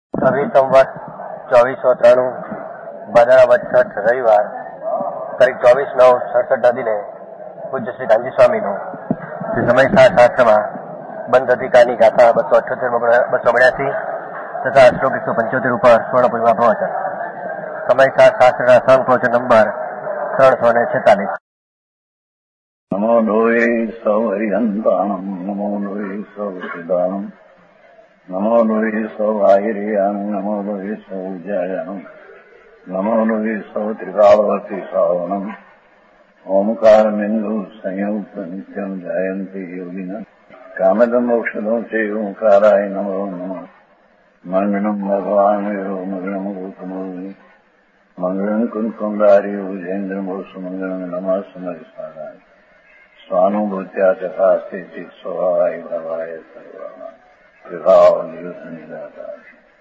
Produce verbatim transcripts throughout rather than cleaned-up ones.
છવ્વીસ સંવત ચોવીસો ત્રાણું ભાદરવા વદ છઠ રવિવાર તારીખ ચોવીસ નવ સડસઠના દિને પૂજ્ય શ્રી કાનજી સ્વામીનું શ્રી સમય શાસ્ત્રમાં બંધ અધિકારની ગાથા બસો અઠ્યોતેર બસો બ્યાસી તથા શ્લોક એકસો પંચોતેર ઉપર સ્વર્ણ પૂર્વા પ્રવચન. સમય શાસ્ત્રના સંઘ પ્રવચન નંબર ત્રણસો ને છેતાલીસ. નમો લોહે સૌ હરિહંતાણમ નમો લોહે સૌ સિદ્ધાણમ નમો લોહે સૌ આહિર્યાણમ નમો લોહે સૌ જયાણમ નમો લોહે સૌ ત્રિકાળવતી શ્રાવણમ ઓમકાર બિંદુ સંયુક્ત નિત્યમ જયંતી યોગિના કામદમ મોક્ષદો છે ઓંકારાય નમો નમઃ. મંગળમ ભગવાન વીરો મંગળમ ગૌતમોની મંગળમ કુંકુંડારી ઉજેન્દ્રમો સુમંગળમ નમઃ સમરિસ્વાદાય સ્વાનુભૂત્યા તથા સ્થિતિ સ્વભાવાય ભવાય સર્વમાં વિભાવ નિયુદ્ધ નિરાકાર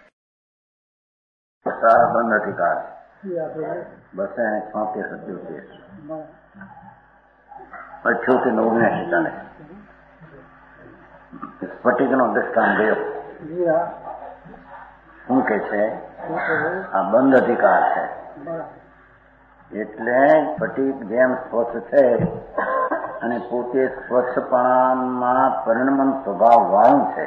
બંધ અધિકાર બસો છોતેર સત્યોતેર અઠ્યોતેર ને ઓગણસી ચાલે સ્ફટિકનો દ્રષ્ટાંત ગયો. શું કે છે? આ બંધ અધિકાર છે. એટલે સ્ફટિક જેમ સ્વચ્છ છે અને પોતે સ્વચ્છપણામાં પરિણમન સ્વભાવ વાળું છે,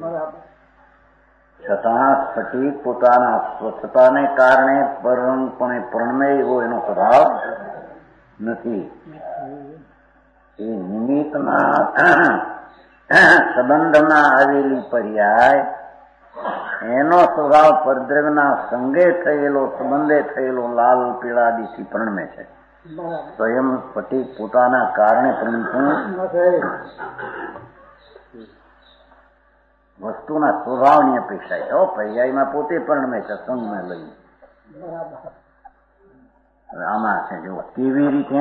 છતાં સ્ફટિક પોતાના સ્વચ્છતાને કારણે પરમપણે પરણમે એવો એનો સ્વભાવ નથી. એ નિમિત્તના સંબંધમાં આવેલી પર્યાય એનો સ્વભાવ પરદ્રવ્યના સંગે થયેલો સંબંધે થયેલો લાલ પીળાદીથી પરણમે છે. સ્વયં સ્ફટિક પોતાના કારણે પરણતું વસ્તુના સ્વભાવની અપેક્ષા છે. પર્યાયમાં પોતે પરણમે છે સંગને લઈ. આમાં છે જો કેવી રીતે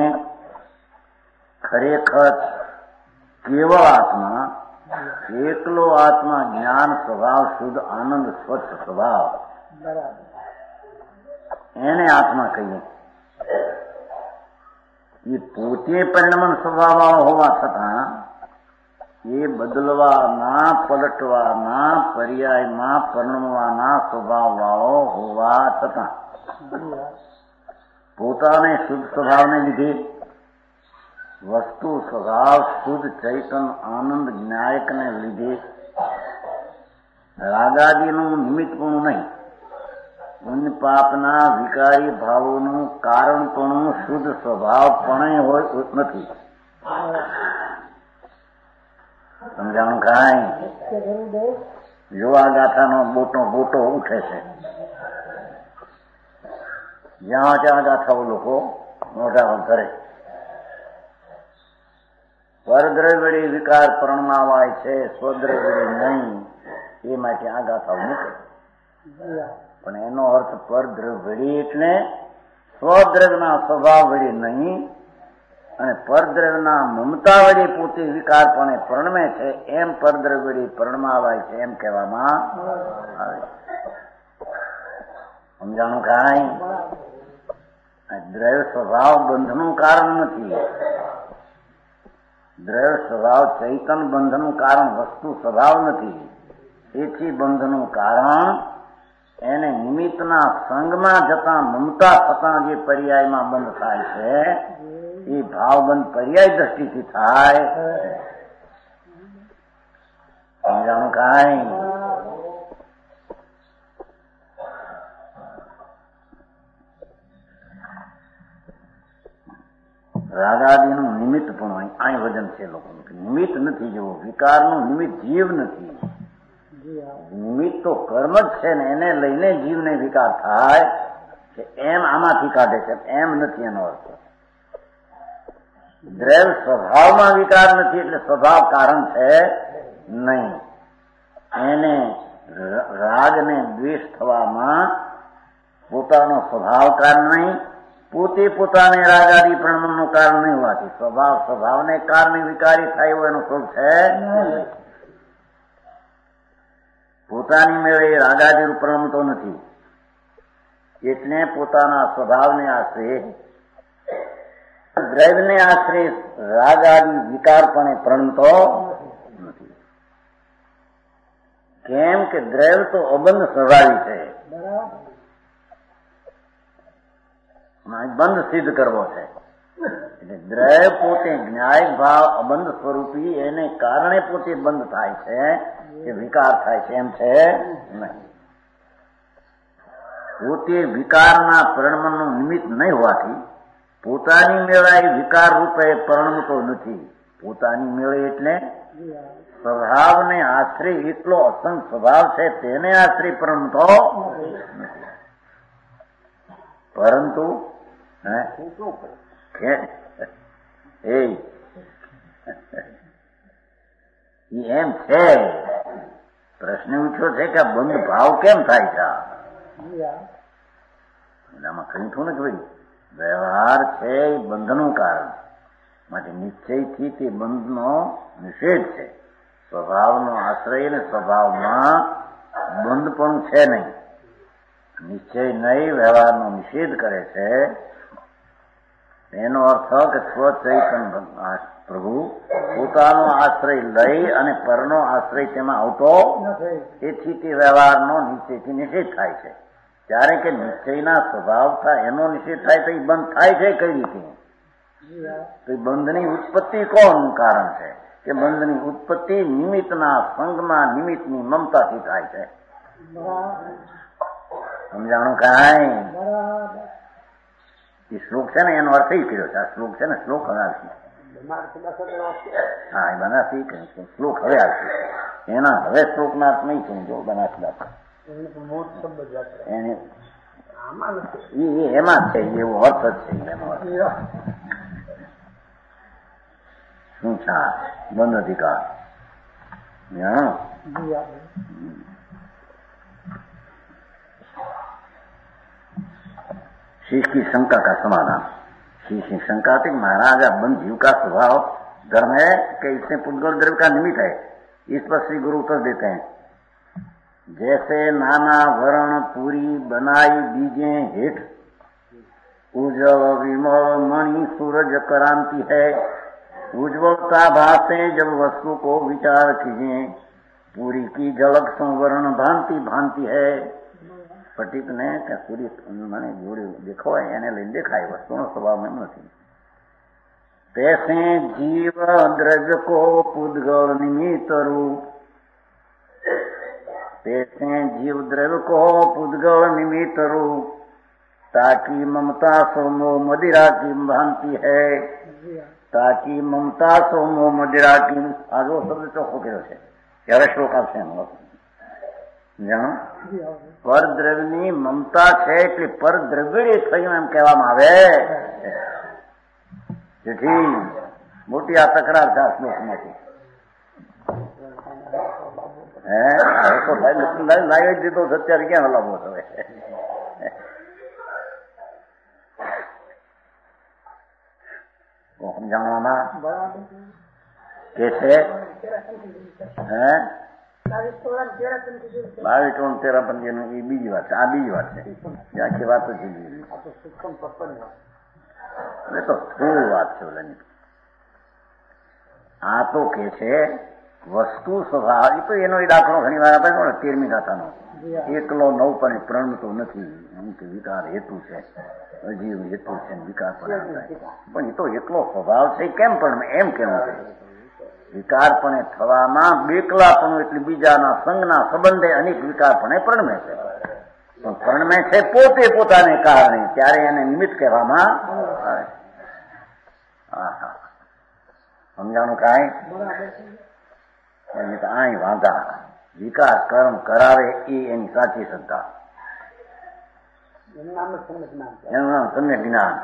ખરેખર કેવળ આત્મા એકલો આત્મા જ્ઞાન સ્વભાવ શુદ્ધ આનંદ સ્વચ્છ સ્વભાવ એને આત્મા કહીએ. એ પોતે પરિણમન સ્વભાવ હોવા છતાં એ બદલવાના પલટવાના પર્યાયમાં પરિણમવાના સ્વભાવ વાળો હોવા છતાં પોતાને શુદ્ધ સ્વભાવને લીધે વસ્તુ સ્વભાવ શુદ્ધ ચૈતન આનંદ જ્ઞાયકને લીધે રાગાદીનું નિમિત્તપણું નહીં, પુણ્ય પાપના વિકારી ભાવોનું કારણપણું શુદ્ધ સ્વભાવ પણ હોય નથી. સમજાણું કાંઈ? જો આ ગાથાનો બોટો બોટો ઉઠે છે, જ્યાં ત્યાં ગાથાઓ લોકો મોઢા કરે પરદ્રવ્યડી વિકાર પરણમાવાય છે, સ્વદ્રવ્યડી નહીં, એ માટે આ ગાથાઓ મૂકે. પણ એનો અર્થ પરદ્રવ્યડી એટલે સ્વદ્રવ્યના સ્વભાવ વળી નહીં અને પરદ્રવ્યના મમતા વળી પોતે વિકારપણે પરણમે છે એમ પરદ્રવ્યડી પરણમાવાય છે એમ કહેવામાં આવે. સમજાણું કાંઈ? દ્રવ્ય સ્વભાવ બંધનું કારણ નથી. દ્રવ્ય સ્વભાવ ચૈતન બંધનું કારણ વસ્તુ સ્વભાવ નથી. તેથી બંધનું કારણ એને નિમિત્તના સંગમાં જતા મમતા થતા જે પર્યાયમાં બંધ થાય છે એ ભાવબંધ પર્યાય દ્રષ્ટિથી થાય. સમજાણું કાંઈ? રાગાદીનું નિમિત્ત પણ અહીં વજન છે લોકોનું. નિમિત્ત નથી જેવું વિકારનું નિમિત્ત જીવ નથી. નિમિત્ત તો કર્મ જ છે ને એને લઈને જીવને વિકાર થાય કે એમ આમાંથી કાઢે છે, એમ નથી એનો અર્થ. દ્રવ્ય સ્વભાવમાં વિકાર નથી એટલે સ્વભાવ કારણ છે નહીં. એને રાગને દ્વેષ થવામાં પોતાનો સ્વભાવ કારણ નહીં, પોતે પોતાને રાગાદી પ્રણમનનું કારણ નહીં હોવાથી સ્વભાવ સ્વભાવને કારણે વિકારી થાય એવું એનું સ્વરૂપ છે. પોતાની મેળે રાગાદી પ્રણમતો નથી એટલે પોતાના સ્વભાવને આશરે દ્રવ્યને આશરે રાગાદી વિકારપણે પ્રણમતો નથી. કેમ કે દ્રવ્ય તો અબંધ સ્વભાવી છે, બંધ સિદ્ધ કરવો છે. એટલે દ્રવ્ય પોતે ન્યાય ભાવ અબંધ સ્વરૂપી એને કારણે પોતે બંધ થાય છે કે વિકાર થાય છે એમ છે નહીં. પોતે વિકારના પરિણમનું નિમિત્ત નહીં હોવાથી પોતાની મેળા એ વિકાર રૂપે પરિણમતો નથી. પોતાની મેળે એટલે સ્વભાવને આશ્રય એટલો અસંગ સ્વભાવ છે તેને આશ્રય પરિણમતો નથી. પરંતુ એમ છે, પ્રશ્ન ઉઠ્યો છે કે બંધ ભાવ કેમ થાય છે? આમાં કહ્યું છું ને કે ભાઈ વ્યવહાર છે એ બંધનું કારણ માટે નિશ્ચયથી તે બંધનો નિષેધ છે. સ્વભાવનો આશ્રય ને સ્વભાવમાં બંધ પણ છે નહીં. નિશ્ચય નહીં વ્યવહારનો નિષેધ કરે છે. એનો અર્થ કે સ્વચૈતન્ય પ્રભુ પોતાનો આશ્રય લઈ અને પરનો આશ્રય તેમાં આવતો તેથી તે વ્યવહારનો નિશ્ચયથી નિષેધ થાય છે. ત્યારે કે નિશ્ચયના સ્વભાવ થાય એનો નિષેધ થાય તો એ બંધ થાય છે કઈ રીતે? તો એ બંધની ઉત્પત્તિ કોનું કારણ છે? કે બંધની ઉત્પત્તિ નિમિત્તના સંગમાં નિમિત્તની મમતાથી થાય છે. સમજાણું કાંઈ? એ શ્લોક છે ને એનો અર્થ એ કર્યો છે. આ શ્લોક છે ને શ્લોક હવે આવશે. હા એ બનાસી શ્લોક હવે આવશે. એના હવે શ્લોકના અર્થ નહીં સમજો બનાસી દાખલ એને એમાં છે એવો અર્થ જ છે. એનો અર્થ શું છે? બંધ અધિકાર. शीश की शंका का समाधान. शीश की शंका थी महाराज बंद जीव का स्वभाव धर्म है कि इसमें पुद्गल द्रव्य का निमित्त है. इस पर श्री गुरु उत्तर देते हैं, जैसे नाना वर्ण पूरी बनाई बीजे हेठ उज्जवल विमल मणि सूरज करांति है. उज्ज्वलता भासे जब वस्तु को विचार कीजिए पूरी की झलक संवर्ण भांति भांति है. स्फटिक ने सूर्य मैंने जोड़ी देखो એને લઈને દેખાય વસ્તુનો સ્વભાવ એમ નથી. तैसे जीव द्रव्य को पुद्गल निमित्त रूप तैसे जीव द्रव्य को पुद्गल निमित्त रूप ताकि ममता सोमो मदिरा की भांति है. ताकि ममता सोमो मदिरा की आजो शब्द ચોખ્ખો કર્યો છે. ત્યારે શ્લોક આવશે એનો જાણો. પરદ્રવ્યની મમતા છે એટલે પરદ્રવ્ય થયું એમ કહેવામાં આવે. જેથી મોટી આ તકરાર છે આ શ્લોકમાંથી. હે તો લાવી દીધો અત્યારે ક્યાં હલાવો હવે? સમજાવવામાં કે છે હે બાવીસ ટોન તેરા પંચી નું એ બીજી વાત છે. આ બીજી વાત છે. આખી વાત જ તો થોડી વાત છે. ઓલાની આ તો કે છે વસ્તુ સ્વભાવ. એ તો એનો એ દાખલો ઘણી વાર આપે ને તેરમી ગાથાનો. એકલો નવ પણ પ્રણમતો નથી એમ કે વિકાર હેતુ છે. અજીવ હેતુ છે વિકાર પણ પણ એ તો એકલો સ્વભાવ છે કેમ પણ એમ કેમ છે? વિકારપણે થવામાં બેકલાપણું એટલે બીજાના સંગના સંબંધે અનેક વિકારપણે પરણમે છે. પણ પરણમે છે પોતે પોતાને કારણે ત્યારે એને નિમિત્ત કહેવામાં આવે. સમજાણું કાંઈ? અહીં વાંધા વિકાર કર્મ કરાવે એ એની સાચી સત્તા. એનું નામ સમ્યક જ્ઞાન.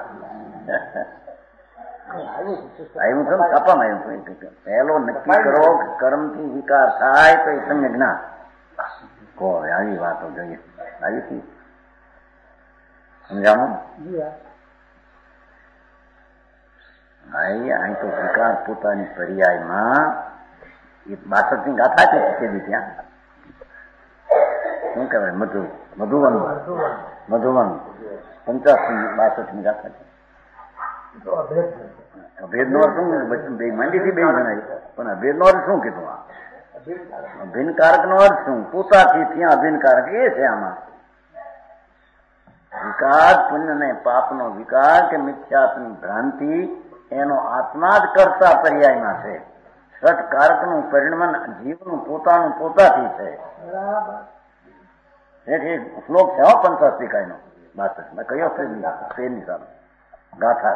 આવ્યું છે છાપામાં આવ્યું. પહેલો નક્કી કરો કે કર્મથી વિકાર થાય તો એ સમ્યક જ્ઞાન. કહો આવી વાતો જોઈએ. આવી હતી સમજાવું? અહીં તો વિકાર પોતાની પર્યાયમાં એ બાસઠ ની ગાથા છે કેવી ત્યાં શું કહેવાય મધુ મધુવન મધુવન પંચાસી બાસઠ ની ગાથા છે. અભેદ નો અર્થ શું? બે માંડીથી બે જણાય પણ અભેદ નો અર્થ શું કીધું? આ અભિનકારક નો અર્થ શું? પોતાથી ત્યાં અભિનકારક એ છે. આમાં વિકાર, પુણ્ય ને પાપનો વિકાર કે મિથ્યાત્વની ભ્રાંતિ એનો આત્મા જ કરતા પર્યાયમાં છે. સત્કારકનું પરિણમન જીવનું પોતાનું પોતાથી છે. એક શ્લોક છે હો પંચાસ્તિકાયનો બાસઠ મેં કયો તેની સામે ગાથા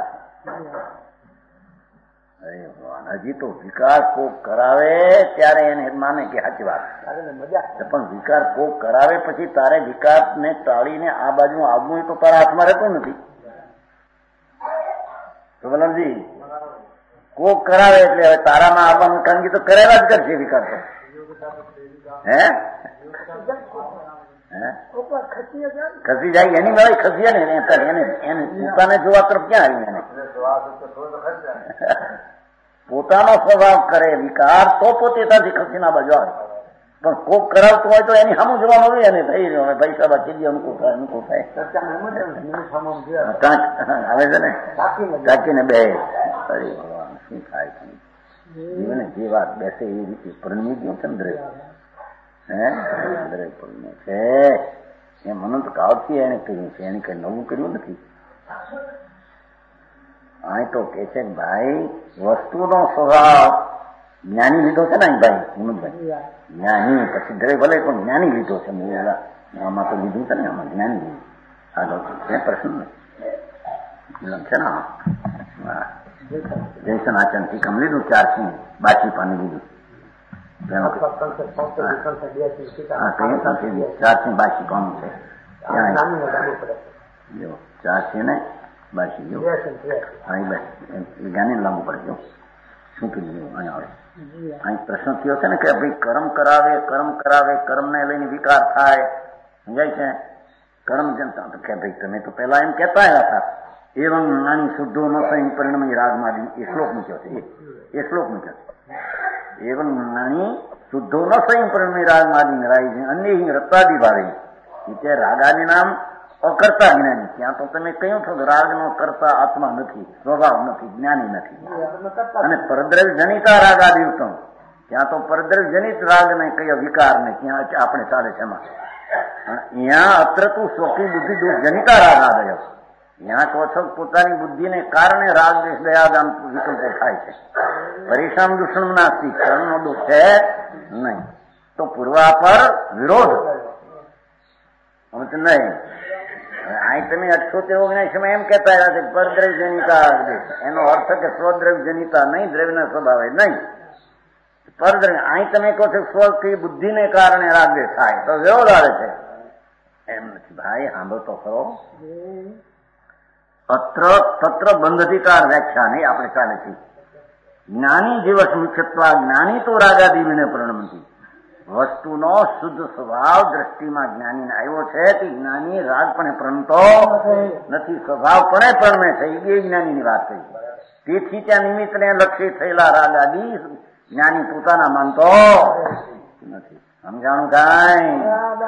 છે. હજી તો વિકાર કોક કરાવે ત્યારે એને માને કે સાચી વાત, પણ વિકાર કોક કરાવે પછી તારે વિકાર ને ટાળીને આ બાજુ આવવું તો તારા હાથમાં રહેતું નથી. તો બલમજી કોક કરાવે એટલે હવે તારામાં આવવાનું કામગી તો કરેલા જ કરશે વિકાર તો. હે ખસી જાય એની મેળે ખસીએ ને એને એને પોતાને જોવા તરફ ક્યાં આવ્યું? એને પોતાનો સ્વભાવ કરે વિકાર તો પોતે ત્યાંથી ખસી ના બાજુ આવે. પણ કોક કરાવતું હોય તો એની સામું જવાનું હોય ને થઈ રહ્યો હવે ભાઈ સાહેબ ચીજી અનુકૂળ થાય અનુકૂળ થાય આવે છે ને તાકીને બે શું થાય જીવને જે વાત બેસે એ રીતે પરણવી ગયું છે ને દરેક હે દરેક પરણ્યું છે. એ મનંત કાળથી એને કહ્યું છે, એને કઈ નવું કર્યું નથી. અહીં તો કે છે ભાઈ વસ્તુનો સ્વભાવ જ્ઞાની લીધો છે ને ભાઈ હિંમતભાઈ જ્ઞાની પછી દરેક ભલે પણ જ્ઞાની લીધો છે. આમાં તો લીધું છે ને આમાં જ્ઞાની લીધું આગળ છે પ્રશ્ન છે ને જયસન આચરણ ટીકમ લીધું ચાર સિંહ બાકી પાણી લીધું ચાર સિંહ બાકી કોનું છે ચાર સિંહ ને બાકી જો જ્ઞાની લાગુ પડે જો શું કીધું અહીંયા આવે અહીં પ્રશ્ન થયો છે ને કે ભાઈ કર્મ કરાવે કર્મ કરાવે કર્મ ને લઈને વિકાર થાય સમજાય છે. કર્મ જનતા કે ભાઈ તમે તો પેલા એમ કહેતા આવ્યા હતા એવં જ્ઞાની શુદ્ધો ન સંગ પરિણમ રાગમાં એ શ્લોક મૂક્યો છે એ શ્લોક મૂક્યો છે એવં જ્ઞાની શુદ્ધો ન સંગ પરિણમ રાગમાદી રાઈ અન્ય રત્તાદી ભાવે તે રાગાદી નામ અકર્તા જ્ઞાની. ત્યાં તો તમે કહ્યું છો રાગ નો કરતા આત્મા નથી, સ્વભાવ નથી, જ્ઞાની નથી. અને પરદ્રવ્ય જનિતા રાગ આદિ ઉત્તમ, ત્યાં તો પરદ્રવ્ય જનિત રાગ ને કયો વિકાર ને ત્યાં આપણે ચાલે છે એમાં. અહીંયા અત્ર તું સ્વકી બુદ્ધિ દોષ જનિતા રાગ આદયો. ત્યાં કહો છો પોતાની બુદ્ધિને કારણે રાગ દેશ દયાદાન વિકલ્પો થાય છે. પરેશાન દૂષણ નાસ્તી, કર્મનો દોષ છે નહીં. તો પૂર્વા પર વિરોધ નહીં. અહીં તમે અઠ્યોતેર ઓગણીસમાં એમ કહેતા રહ્યા છે પરદ્રવ્ય જનિતા એનો અર્થ કે સ્વદ્રવ્ય જનિતા નહીં, દ્રવ્યના સ્વભાવે નહીં પરદ્રવ્ય. અહીં તમે કહો છો સ્વકી બુદ્ધિને કારણે રાગદેશ થાય તો વિરોધ આવે છે એમ નથી. ભાઈ સાંભળો તો ખરો. અત્ર તત્ર બંધધિકાર વ્યાખ્યા નહીં આપણે ચાલે છે. જ્ઞાની જીવસ મુખ્યત્વ જ્ઞાની તો રાગાદી વિને પરિણમતી. વસ્તુનો શુદ્ધ સ્વભાવ દ્રષ્ટિમાં જ્ઞાનીને આવ્યો છે કે જ્ઞાની રાગપણે પ્રણતો નથી, સ્વભાવપણે પ્રણમે છે. એ જ્ઞાનીની વાત કહી. તેથી ત્યાં નિમિત્તને લક્ષી થયેલા રાગાદી જ્ઞાની પોતાના માનતો નથી. સમજાણું કાંઈ?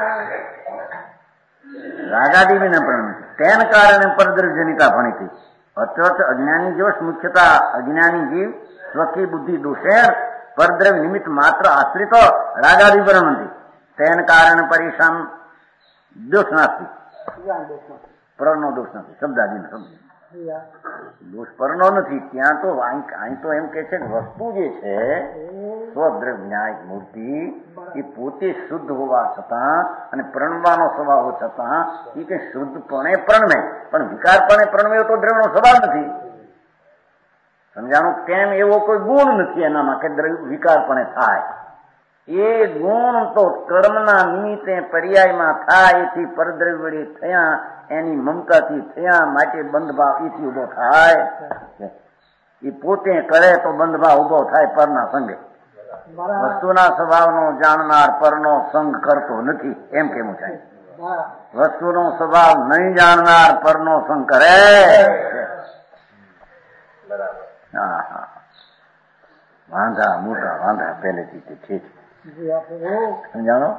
રાગાદી વિને પ્રણમે તેને કારણે પરદ્રવ્ય જનિતા ભણીતી. અત્યંત અજ્ઞાની જોશ મુખ્યતા અજ્ઞાની જીવ સ્વકી બુદ્ધિ દોષેર પરદ્રવ્ય નિમિત્ત માત્ર આશ્રિત રાગાદી પરણતી. તેને કારણે પરેશાન દોષ નાસ્તી, પરનો દોષ નથી, શબ્દાદી શબ્દ દોષ પરનો નથી. ત્યાં તો અહીં તો એમ કે છે કે વસ્તુ જે છે સ્વદ્રવ્ય ન્યાય મૂર્તિ એ પોતે શુદ્ધ હોવા છતાં અને પ્રણવાનો સ્વભાવ છતાં એ કે શુદ્ધપણે પ્રણમે, પણ વિકારપણે પ્રણવે તો દ્રવ્યનો સ્વભાવ નથી. સમજાણું? કેમ? એવો કોઈ ગુણ નથી એનામાં કે વિકારપણે થાય. એ ગુણ તો કર્મના નિમિત્તે પર્યાયમાં થાય. એથી પરદ્રવ્ય વડે થયા, એની મમતાથી થયા, માટે બંધભાવ એથી ઉભો થાય. એ પોતે કરે તો બંધભાવ ઉભો થાય પરના સંગે. વસ્તુના સ્વભાવનો જાણનાર પરનો સંગ કરતો નથી એમ કેવું થાય. વસ્તુનો સ્વભાવ નહીં જાણનાર પરનો સંગ કરે. હા હા વાંધા મોટા વાંધા પહેલેથી તે છે. સમજાણો?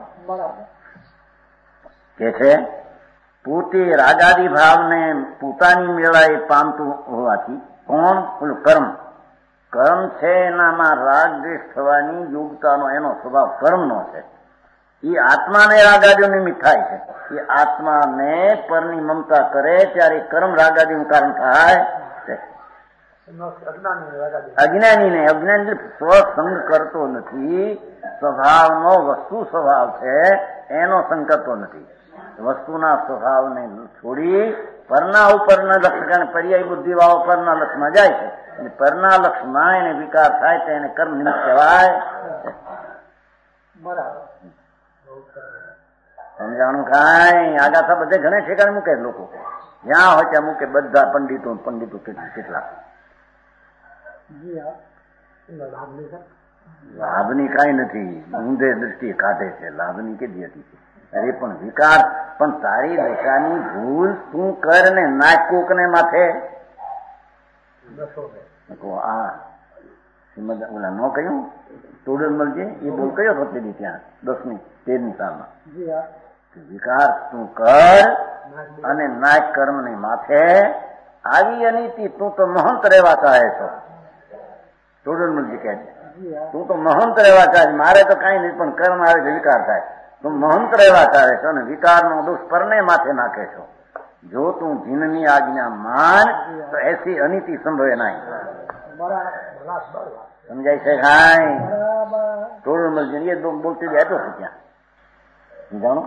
કે છે પોતે રાગાદી ભાવને પોતાની મેળાએ પામતું હોવાથી કોણ? પેલું કર્મ કર્મ છે એનામાં રાગ દ્વેષ થવાની યોગ્યતાનો એનો સ્વભાવ કર્મનો છે. એ આત્માને રાગાદિ નિમિત્ત થાય છે. એ આત્માને પરની મમતા કરે ત્યારે કર્મ રાગાદિનું કારણ થાય છે. અજ્ઞાનીને અજ્ઞાની સ્વસંગ કરતો નથી. સ્વભાવનો વસ્તુ સ્વભાવ છે એનો સંગ કરતો નથી. વસ્તુના સ્વભાવને છોડી પરના ઉપરના લક્ષ પર્યાય બુદ્ધિ વાળો પરના લક્ષમાં જાય છે. અને પરના લક્ષમાં એને વિકાર થાય તો એને કર્મ નિમિત્ત કહેવાય. સમજાણું કાંઈ આગાથા બધે ઘણે ઠેકાણે મૂકે લોકો. જ્યાં હોય ત્યાં મૂકે બધા પંડિતો પંડિતો કેટલા. લાભની કાંઈ નથી, ઊંધે દ્રષ્ટિએ કાઢે છે. લાભની કેટલી હતી? અરે પણ વિકાર, પણ તારી દશાની ભૂલ તું કર ને નાખ કોકને માથે. આ શ્રીમદ ઓલા ન કહ્યું તોડલમલજી એ બોલ કયો હતો તેની ત્યાં દસમી તેરની સાલમાં વિકાર તું કર અને નાક કર્મ ની માથે આવી અનીતિ. તું તો મહંત રહેવા ચાહે છો. તોડલમલજી કહે છે તું તો મહંત રહેવા ચાહે. મારે તો કઈ નહીં, પણ કર્મ આવે છે વિકાર થાય. તું મહંત રહેવા ચાહે છો અને વિકારનો દોષ પરને માથે નાખે છો. જો તું જીનની આજ્ઞા માન તો એસી અનીતિ સંભવે નહીં. સમજાય છે કાંઈ? તોડલમલજી એ બોલતી બેઠો છે ત્યાં જાણો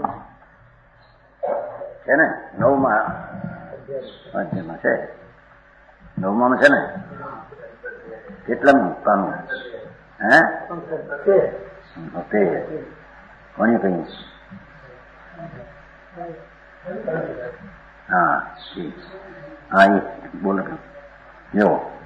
છે ને નવમાં અધ્યાયમાં છે. નવમાં છે ને કેટલામું કાનૂન હે તે કોને કહ્યું? હા ઠીક. હા એ બોલો જો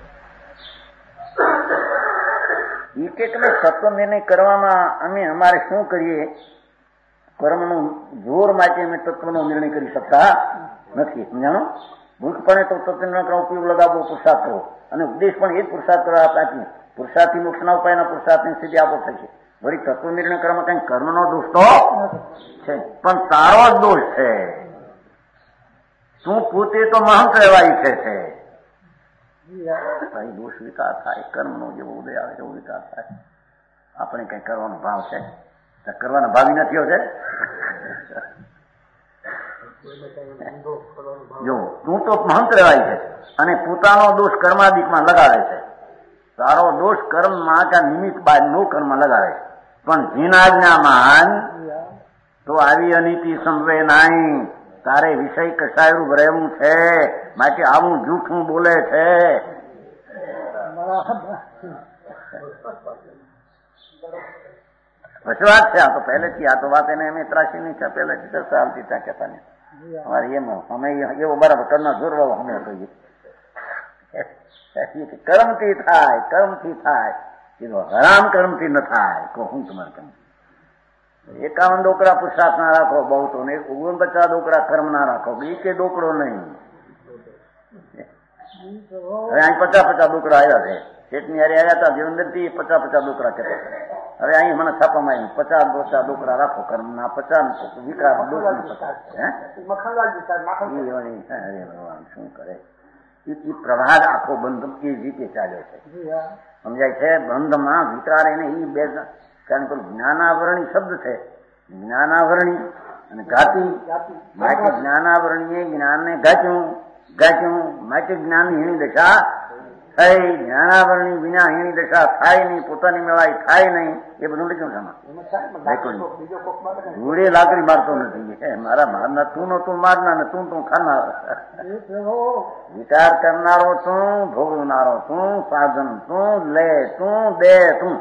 એ કે તમે સત્વ નિર્ણય કરવામાં અમે અમારે શું કરીએ? કર્મનું જોર માટે અમે તત્વનો નિર્ણય કરી શકતા નથી. સમજાણો? મૂર્ખપણે તો તત્વનો ઉપયોગ લગાવવો, પુરુષાર્થ કરવો અને ઉપદેશ પણ એ જ પુરુષાર્થ કરવા આપી. પુરુષાર્થથી મોક્ષના ઉપાયના પુરુષાર્થની સ્થિતિ આપો થશે. વળી તત્વ નિર્ણય કરવામાં કઈ કર્મનો દોષ તો છે, પણ તારો જ દોષ છે. તું પોતે તો મહંત રહેવા ઈચ્છે છે. દોષ વિકાર થાય. કર્મનો જેવો ઉદય આવે એવો વિકાર થાય. આપણે કઈ કરવાનો ભાવ છે? કરવાના ભાવી નથી હોતે. જો તું તો મહંત રહેવાય છે અને પોતાનો દોષ કર્માદિકમાં લગાવે છે. તારો દોષ કર્મમાં કે નિમિત્ત બાદ નો કર્મ લગાવે છે. પણ જીનાજ્ઞામાન તો આવી અનીતિ સંભવે નહીં. તારે વિષય કસાયરૂપ રહેવું છે, માટે આવું જૂઠું બોલે છે. પછી વાત છે. આ તો પહેલેથી આ તો વાત એને અમે ત્રાસી નહીં છે. પહેલેથી ચર્ચા આવતી ત્યાં કહેતા ને અમારે એમ અમે એવો બરાબર કરના જોરવાળો અમે કહીએ કર્મથી થાય, કર્મથી થાય. કીધું હરામ કર્મથી ન થાય. કહું હું તમારે કેમ એકાવન ડોકરા પુરુષાર્થ ના રાખો બહુ તો ને ઓગણપચાસ ડોકરા કર્મ ના રાખો. બી કે ડોકરો નહીં. હવે અહીં પચાસ પચાસ ડોકરા આવ્યા છે. શેઠની હારે આવ્યા હતા જીવનદર થી પચાસ પચાસ ડોકરા કહેતા. હવે અહીં મને છાપામાં આવી પચાસ પચાસ ડોકરા રાખો કર્મ ના પચાસ વિકાર ભગવાન શું કરે? એ પ્રભાગ આખો બંધ એ રીતે ચાલ્યો છે. સમજાય છે? બંધમાં વિકાર એને એ બે કારણ કે જ્ઞાનાવરણી શબ્દ છે. જ્ઞાનાવરણી અને ઘાતી. માટે જ્ઞાનાવરણીએ જ્ઞાનને ગાચ્યું ગાચ્યું માટે જ્ઞાનની હીણી દશા થઈ. જ્ઞાનાવરણી વિના હીણી દશા થાય નહીં, પોતાની મેળાઈ થાય નહીં. એ બધું લખ્યું છે ઘોડે લાકડી મારતો નથી. મારા મારના તું નો તું મારના ને તું તું ખાનાર. વિચાર કરનારો તું, ભોગવનારો તું, સાધન તું, લે તું, દે તું.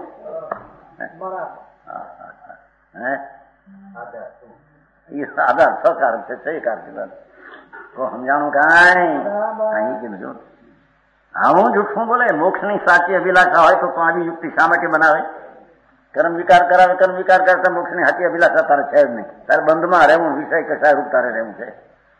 આધાર સહકાર છે. સહકાર છે. તો સમજાણું કાંઈ અહીં કીધું આવું જૂઠું બોલે. મોક્ષની સાચી અભિલાષા હોય તો આવી યુક્તિ શા માટે બનાવે? કર્મ વિકાર કરાવે. કર્મ વિકાર કરતા મોક્ષની સાચી અભિલાષા તારે છે જ નહીં. તારે બંધમાં રહેવું, વિષય કસાય રૂપ તારે રહેવું છે.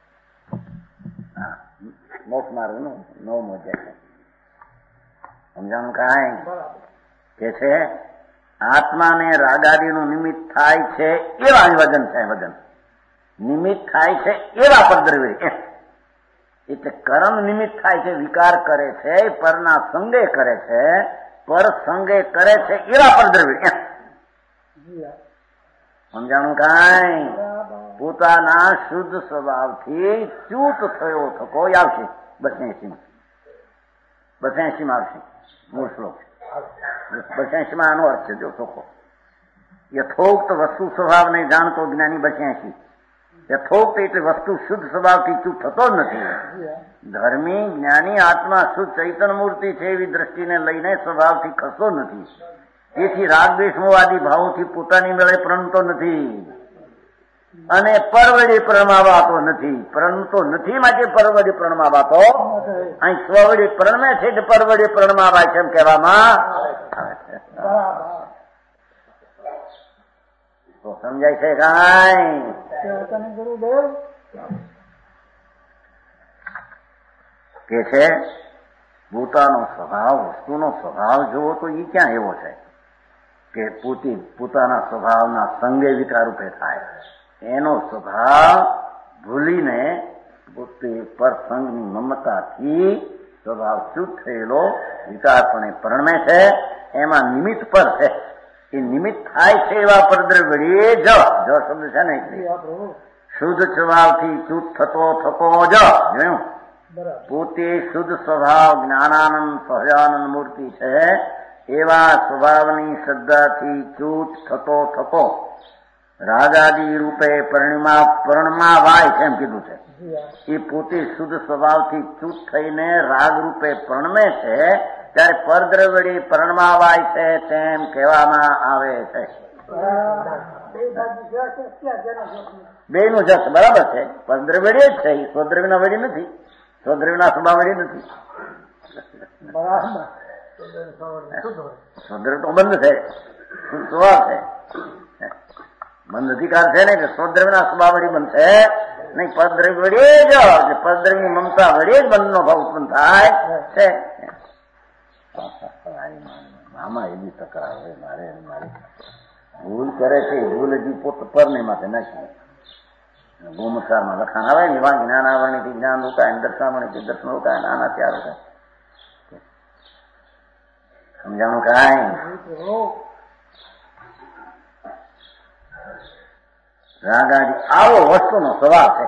મોક્ષ માર્ગ નું નવ મોજે સમજાણું કાંઈ કે છે આત્માને રાગાદીનું નિમિત્ત થાય છે એવા વજન છે. વજન નિમિત્ત થાય છે એવા પરદ્રવ્ય એટલે કર્મ નિમિત્ત થાય છે, વિકાર કરે છે, પરના સંગે કરે છે, પર સંગે કરે છે એવા પરદ્રવ્ય. સમજાણું કાંઈ? પોતાના શુદ્ધ સ્વભાવથી ચ્યુત થયો થકો આવશે. બસેસી બસેસી માં આવશે મૂળ શ્લોક. બસેસી માં આનો અર્થ છે જો ચોખ્ખો. યથોક્ત વસ્તુ સ્વભાવ નહીં જાણતો જ્ઞાની બસેસી. યથોક્ત એટલે વસ્તુ શુદ્ધ સ્વભાવથી ચ્યુત થતો જ નથી. ધર્મી જ્ઞાની આત્મા શુદ્ધ ચૈતન મૂર્તિ છે એવી દ્રષ્ટિને લઈને સ્વભાવથી ખસતો નથી. તેથી રાગદ્વેષ મોહાદી ભાવોથી પોતાની મેળે પ્રણતો નથી અને પરવડી પ્રણમાવાતો નથી. પ્રણતો નથી માટે પરવડી પ્રણમાવાતો અહીં સ્વવડી પ્રણમે છે એટલે પરવડી પ્રણમાવાય છે એમ કહેવામાં આવે છે. તો સમજાય છે કાંઈ? ગુરુદેવ કે છે પોતાનો સ્વભાવ, વસ્તુનો સ્વભાવ જોવો તો એ ક્યાં એવો છે કે પોતી પોતાના સ્વભાવના સંગે વિકાર રૂપે થાય. એનો સ્વભાવ ભૂલીને પોતે પર સંગની મમતાથી સ્વભાવ શુદ્ધ થયેલો વિકારપણે પરણે છે. એમાં નિમિત્ત પર છે. એ નિમિત્ત થાય છે એવા પરદ્રવ્ય જ જ શબ્દ છે ને શુદ્ધ સ્વભાવથી શુદ્ધ થતો થતો જ જોયું. પોતે શુદ્ધ સ્વભાવ જ્ઞાનાનંદ સહજાનંદ મૂર્તિ છે એવા સ્વભાવની શ્રદ્ધાથી ચૂત થતો થતો રાગાદી રૂપે પરિણમા પરણમાવાય છે એમ કીધું છે. એ પોતે શુદ્ધ સ્વભાવથી ચૂત થઈને રાગ રૂપે પરણમે છે ત્યારે પરદ્રવ્ય પરણમાવાય છે તેમ કહેવામાં આવે છે. બે નું જસ બરાબર છે. પરદ્રવ્ય જ છે, સ્વદ્રવ્યના વડી નથી. સ્વદ્રવ્યના સ્વભાવ વડી નથી. સ્વદ્રવ્ય તો બંધ છે, સ્વભાવ છે. બંધ અધિકાર છે ને કે સ્વદ્રવ્યના સ્વભાવ વડી બનશે નહીં. પરદ્રવ્ય વડે જ પરદ્રવ્યની મમતા વડે જ બંધનો ભાવ ઉત્પન્ન થાય છે. આમાં એવી તકરાર હોય મારે મારી ભૂલ કરે છે. ભૂલ હજી પોત પરને માટે નાખી ગોમસારમાં લખાણ આવે ને એવા જ્ઞાન આવરણીથી જ્ઞાન રોકાય, દર્શાવણીથી દર્શન રોકાય, નાના ત્યાં રોકાય. સમજાણું કાંઈ? રાગાજી આવો વસ્તુનો સ્વભાવ છે.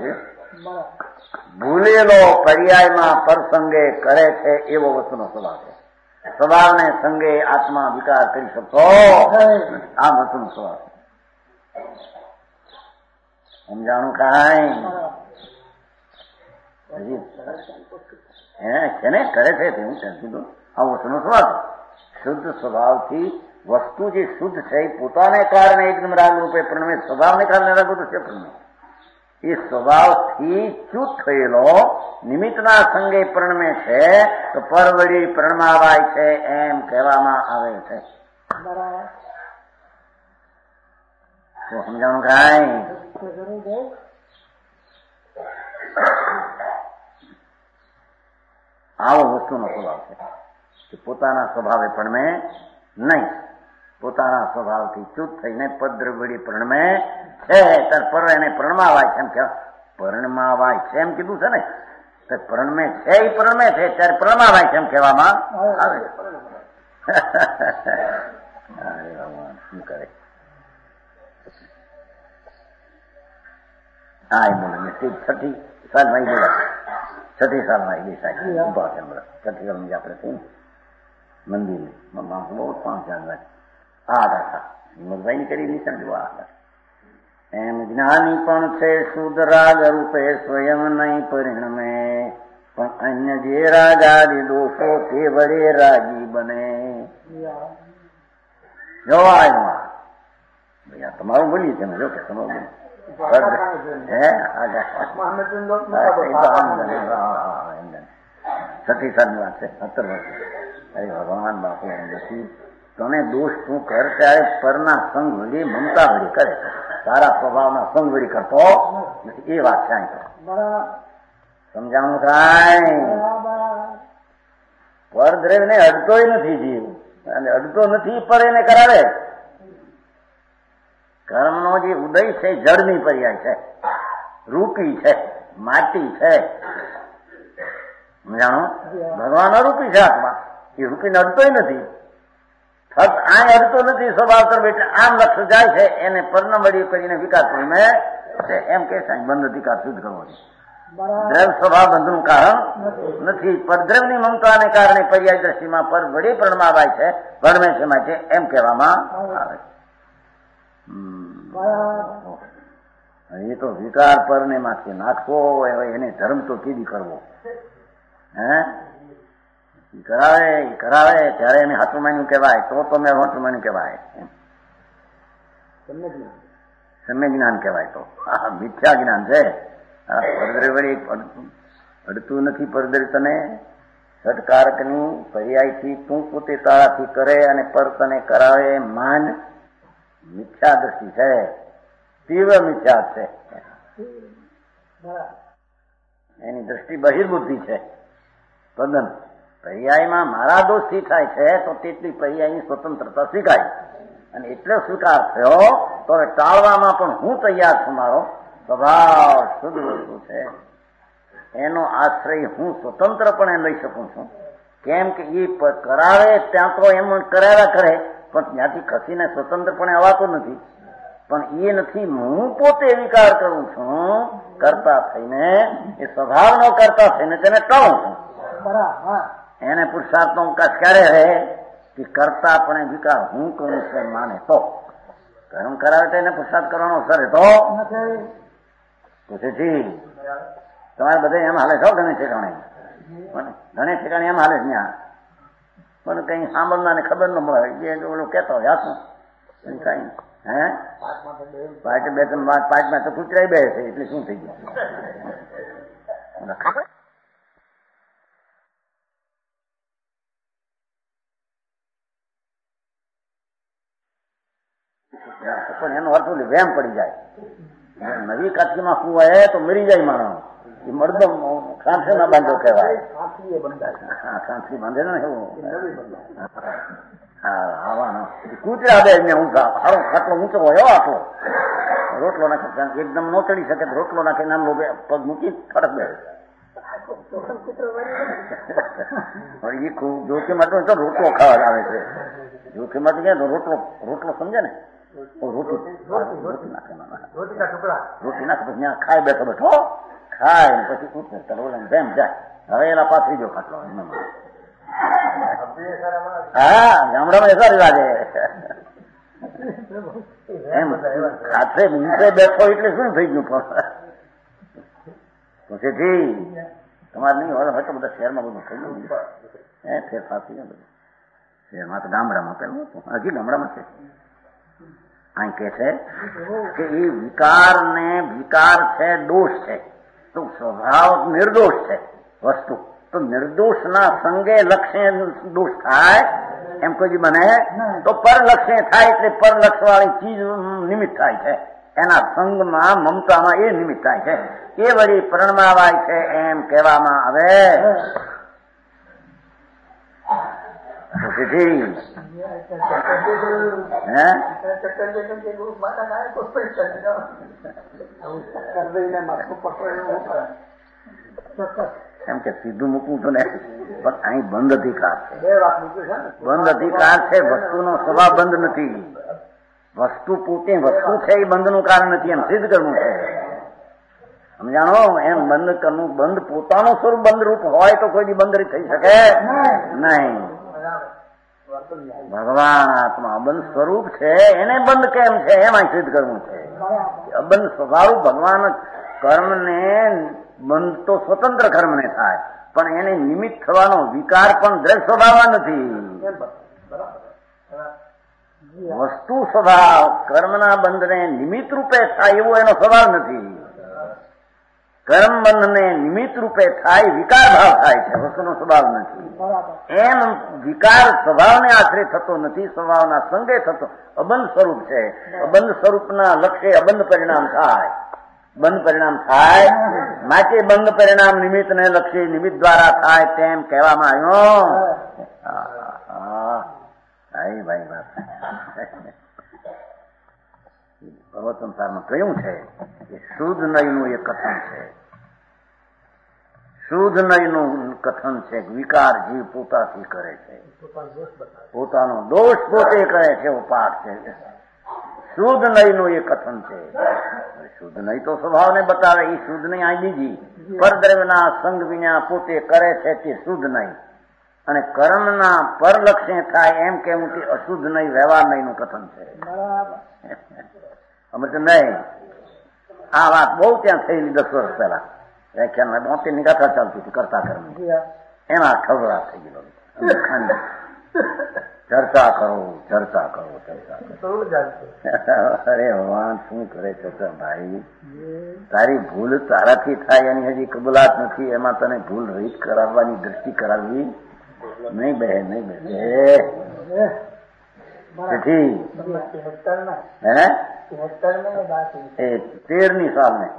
ભૂલેલો પર્યાયમાં પરસંગે કરે છે એવો વસ્તુનો સ્વભાવ છે. સ્વભાવને સંગે આત્મા વિકાર કરી શકતો આ વસ્તુનો સ્વભાવ છે. સમજાણું કાંઈ? હજી હે છે ને કરે છે તે હું કીધું આ વસ્તુનો સ્વભાવ શુદ્ધ સ્વભાવથી વસ્તુ જે શુદ્ધ છે એ પોતાને કારણે એકદમ રાગ રૂપે પ્રણમે, સ્વભાવને કારણે રાગ તો છે પ્રણમે. એ સ્વભાવથી ચ્યુત થયેલો નિમિત્તના સંગે પ્રણમે છે તો પરવડી પ્રણમાવાય છે એમ કહેવામાં આવે છે. તો સમજાણું કાંઈ? આવો વસ્તુનો સ્વભાવ છે કે પોતાના સ્વભાવે પ્રણમે નહીં. પોતાના સ્વભાવથી ચૂત થઈને પદ્રવડી પ્રણમે છે ત્યારે પર એને પ્રણમાવાય છે એમ કે પરણમાવાય છે એમ કીધું છે ને. તો પ્રણમે છે એ પ્રણમે છે ત્યારે પ્રણમાવાય છે એમ કહેવામાં આવે. અરે ભગવાન શું કરે? હા એ બોલે છઠ્ઠી સાલમાં બોલા છઠ્ઠી સાલમાં એ સાહેબ ઉભા છે છઠ્ઠી સાલમાં આપણે શું મંદિર બહુ પાંચ હજાર આ હતા હિંમતભાઈ ની કરી નિશાન જોવા હતા. એમ જ્ઞાની પણ છે શુદ્ધ રાગ રૂપે સ્વયં નહીં પરિણમે પણ અન્ય જે રાગાદી દોષો તે વડે રાગી બને. જોવા તમારું બોલી છે જો કે તમારું બોલી છઠ્ઠી સાલની વાત છે સત્તર વર્ષ. અરે ભગવાન બાપુ નથી તને દોષ તું કર ત્યારે પરના સંગ વળી મમતા વળી કરે, તારા સ્વભાવના સંગ વળી કરતો નથી. એ વાત છે. સમજાણું થાય? પરદ્રવ્ય ને અડતોય નથી જીવ અને અડતો નથી પર એને કરાવે. કર્મનો જે ઉદય છે જળની પર્યાય છે, રૂપી છે, માટી છે, જાણો ભગવાન અરૂપી છે આત્મા, એ રૂપીને અડતોય નથી, ફક્ત આ અડતો નથી સ્વભાવ તરફ, એટલે આમ લક્ષ્ય જાય છે એને પરનવડી કરીને વિકાસ પરિમે છે. એમ કે છે બંધ અધિકાર સિદ્ધ કરવો છે. દ્રવ્ય સ્વભાવ બંધનું કારણ નથી, પરદ્રવ્યની મમતાને કારણે પર્યાય દ્રષ્ટિમાં પર વડી પરણમાવાય છે, ભણવે છે માટે એમ કહેવામાં આવે છે. એ તો વિકાર પરને માંથી નાખવો હોય એને ધર્મ તો કીધી કરવો, હે કરાવે કરાવે ત્યારે એને હાથું માન્યું કહેવાય, તો તો મેં હાથું માન્યું કહેવાય, સમ્ય જ્ઞાન કહેવાય. તો આ મિથ્યા જ્ઞાન છે. પરદ્રવ્ય વળી અડતું નથી. પરદ્રવ્ય તને સટકારકની પર્યાયથી તું પોતે તારાથી કરે અને પર તને કરાવે માન મિથ્યા દ્રષ્ટિ છે, તીવ્ર મિથ્યા છે. એની દ્રષ્ટિ બહિર્બુદ્ધિ છે તદ્દન. પર્યાયમાં મારા દોષથી થાય છે તો તેટલી પર્યાયની સ્વતંત્રતા સ્વીકારી, અને એટલો સ્વીકાર થયો તો હવે ટાળવામાં પણ હું તૈયાર છું. મારો સ્વભાવ શુદ્ધ વસ્તુ છે, એનો આશ્રય હું સ્વતંત્રપણે લઈ શકું છું. કેમ કે એ કરાવે ત્યાં તો એમ કરાવ્યા કરે, પણ ત્યાંથી ખસીને સ્વતંત્રપણે અવાતું નથી. પણ એ નથી, હું પોતે વિકાર કરું છું કરતા થઈને, એ સ્વભાવનો કરતા થઈને તેને ટાળું છું. એને પુરુષાર્થનો અવકાશ ક્યારે રહે કે કરતા પણ વિકાર હું કરું છું માને તો. કર્મ કરાવે તો એને પુરુષાર્થ કરવાનો અવસર તો પછી તમારે બધે એમ હાલે છો ઘણી ઠેકાણે, ઘણી ઠેકાણે એમ હાલે છે ત્યાં, પણ કઈ સાંભળનાને ખબર ન મળે એ ઓલું કેતો હોય હાથું કઈ હે પાંચ બે ત્રણ પાંચમાં તો કૂતરાઈ બે છે એટલે શું થઈ ગયું. પણ એનો અર્થ વેમ પડી જાય. નવી કાઠીમાં શું હોય તો મરી જાય માણસ, એ મરદો ખાંસી ના બાંધો કહેવાય. હા ખાંસી બાંધે ને એવું. હા આવાનો કૂતરા બે ને ઊંઘા સારો ખાટલો ઊંચો હોય એવો આટલો રોટલો નાખે, એકદમ નો ચડી શકે રોટલો નાખે નાનો પગ મૂકી ફરક બે. એ ખૂબ જોખી માટે તો રોટલો ખાવા આવે છે. જોખી માટે કે રોટલો રોટલો સમજે ને, રોટી રોટી નાખે રોટી નાખે પછી ત્યાં ખાઈ બેઠો બેઠો ખાય ને પછી ઉઠે જેમ જાય. હવે એના પાછળ જો ખાટલો હા ગામડામાં એસા રિવાજ એમ ખાતે નીચે બેઠો એટલે શું થઈ ગયું. પણ પછી તમારે નહીં હોય હવે તો બધા શહેરમાં બધું થઈ ગયું એ ફેરફાર થઈ ગયો બધું. શહેરમાં તો ગામડામાં પેલું હતું, હજી ગામડામાં છે. અહીં કે છે કે એ વિકાર ને વિકાર છે દોષ છે, તો સ્વભાવ નિર્દોષ છે વસ્તુ, તો નિર્દોષ ના સંગે લક્ષ્ય દોષ થાય એમ કોઈ બને તો પર લક્ષ્ય થાય, એટલે પર લક્ષ્ય વાળી ચીજ નિમિત્ત થાય છે. એના સંગમાં મમતામાં એ નિમિત્ત થાય છે, એ વળી પરણમાવાય છે એમ કહેવામાં આવે. એમ કે સીધું મૂકવું તો ને, પણ અહીં બંધ અધિકાર છે. બંધ અધિકાર છે, વસ્તુનો સ્વભાવ બંધ નથી. વસ્તુ પોતે વસ્તુ છે એ બંધનું કારણ નથી, એમ સિદ્ધ કરવું છે. સમજાણો? એમ બંધ કરવું, બંધ પોતાનું સ્વરૂપ બંધ રૂપ હોય તો કોઈ બંધ થઈ શકે નહીં. ભગવાન આત્મા અબંધ સ્વરૂપ છે, એને બંધ કેમ છે એમાં સિદ્ધ કરવું છે. અબંધ સ્વભાવ ભગવાન કર્મને બંધ તો સ્વતંત્ર કર્મને થાય, પણ એને નિમિત્ત થવાનો વિકાર પણ દ્રવ્ય સ્વભાવમાં નથી. વસ્તુ સ્વભાવ કર્મના બંધને નિમિત્ત રૂપે થાય એવો એનો સ્વભાવ નથી. કર્મ બંધને નિમિત્ત રૂપે થાય વિકાર ભાવ થાય છે, વસ્તુનો સ્વભાવ નથી. એમ વિકાર સ્વભાવને આશ્રય થતો નથી, સ્વભાવના સંગે થતો અબંધ સ્વરૂપ છે. અબંધ સ્વરૂપના લક્ષ્ય અબંધ પરિણામ થાય, બંધ પરિણામ થાય માટે બંધ પરિણામ નિમિત્ત ને લક્ષ્ય નિમિત્ત દ્વારા થાય તેમ કહેવામાં આવ્યું. ભાઈ ભાઈ વાત પર્વત સંસારમાં કહ્યું છે કે શુદ્ધ નયનું એ કથન છે. શુદ્ધ નયનું કથન છે. વિકાર જીવ પોતાથી કરે છે, પોતાનો દોષ પોતે કરે છે, એવો પાઠ છે. શુદ્ધ નયનું એ કથન છે. શુદ્ધ નય તો સ્વભાવને બતાવે, એ શુદ્ધ નય આ બીજી પરદ્રવ્યના સંગ વિના પોતે કરે છે તે શુદ્ધ નય, અને કર્મના પરલક્ષે થાય એમ કેવું તે અશુદ્ધ નય, વ્યવહાર નયનું કથન છે. અમૃત નહીં. આ વાત બહુ ત્યાં થયેલી દસ વર્ષ પહેલા વ્યાખ્યાનમાં બોતેર ની ગાથા ચાલતી હતી કરતા કર્મ, એમાં ખબર થઈ ગયેલો. ચર્ચા કરો, ચર્ચા કરો, ચર્ચા કરો. અરે ભગવાન શું કરે છે ભાઈ? તારી ભૂલ તારાથી થાય એની હજી કબૂલાત નથી, એમાં તને ભૂલ રહિત કરાવવાની દ્રષ્ટિ કરાવવી નહીં બે નહીં બે તેથી હે એ તેરમી साल में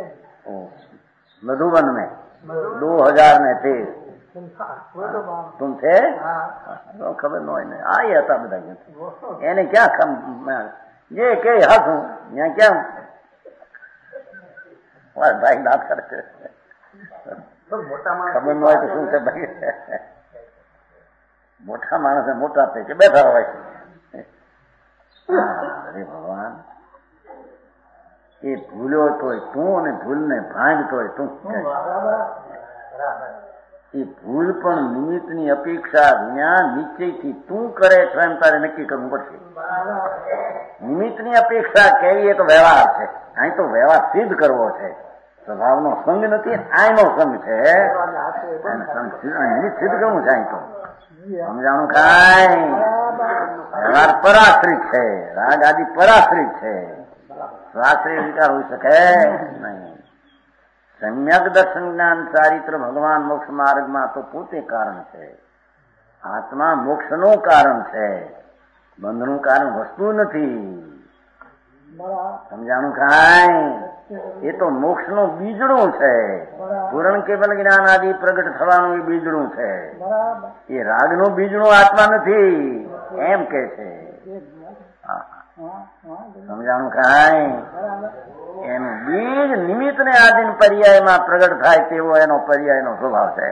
मधुबन में दो हजार में तेर तुम थे खबर नो ने आई था બધા એને ક્યાં ખમ જે કે હાથું ત્યાં ક્યાં ભાઈ દાંત કરે ખબર ન હોય તો શું છે ભાઈ? મોટા માણસે મોટા તે કે બેઠા હોય છે. અરે ભગવાન, એ ભૂલ્યો તોય તું અને ભૂલને ભાંગતોય તું. એ ભૂલ પણ નિમિત્તની અપેક્ષા વિના નિશ્ચયથી તું કરે છો એમ તારે નક્કી કરવું પડશે. નિમિત્તની અપેક્ષા કેવી એક વ્યવહાર છે. અહીં તો વ્યવહાર સિદ્ધ કરવો છે. સ્વભાવનો સંગ નથી, આયનો સંગ છે. નિમિત્ત સિદ્ધ કરવું છે. અહીં તો સમજાણું કાંઈ વ્યવહાર પરાશ્રિત છે, રાગ આદિ પરાશ્રિત છે. સ્વાશ્રય વિકાર હોઈ શકે નહીં. સમ્યક દર્શન જ્ઞાન ચારિત્ર ભગવાન મોક્ષ માર્ગમાં તો પોતે કારણ છે. આત્મા મોક્ષનું કારણ છે, બંધનું કારણ વસ્તુ નથી. સમજાણું કાંઈ? એ તો મોક્ષનું બીજડું છે. પૂરણ કેવલ જ્ઞાન આદિ પ્રગટ થવાનું એ બીજડું છે. એ રાગનું બીજડું આત્મા નથી એમ કે છે. સમજાણું કાંઈ? એનું બીજ નિમિત્ત ને આધીન પર્યાયમાં પ્રગટ થાય તેવો એનો પર્યાયનો સ્વભાવ છે.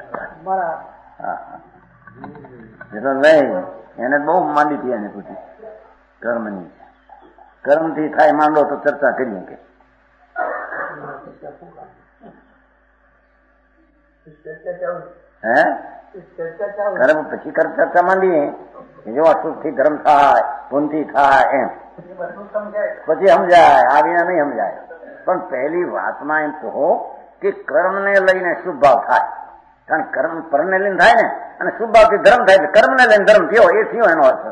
નહીં, એને બહુ માંડી હતી. એને પૂછી કર્મની, કર્મથી થાય માંડો તો ચર્ચા કરીએ કે હે કર્મ પછી કર્મ ચર્ચા માંડીએ જો અશુભ થી ધર્મ થાય, પુનથી થાય એમ પછી સમજાય. આ વિના નહીં સમજાય. પણ પહેલી વાતમાં એમ કહો કે કર્મને લઈને શુભ ભાવ થાય. કારણ કર્મ પરને લઈને થાય ને, અને શુભ ભાવથી ધર્મ થાય. કર્મને લઈને ધર્મ થયો એ થયો એનો અર્થ.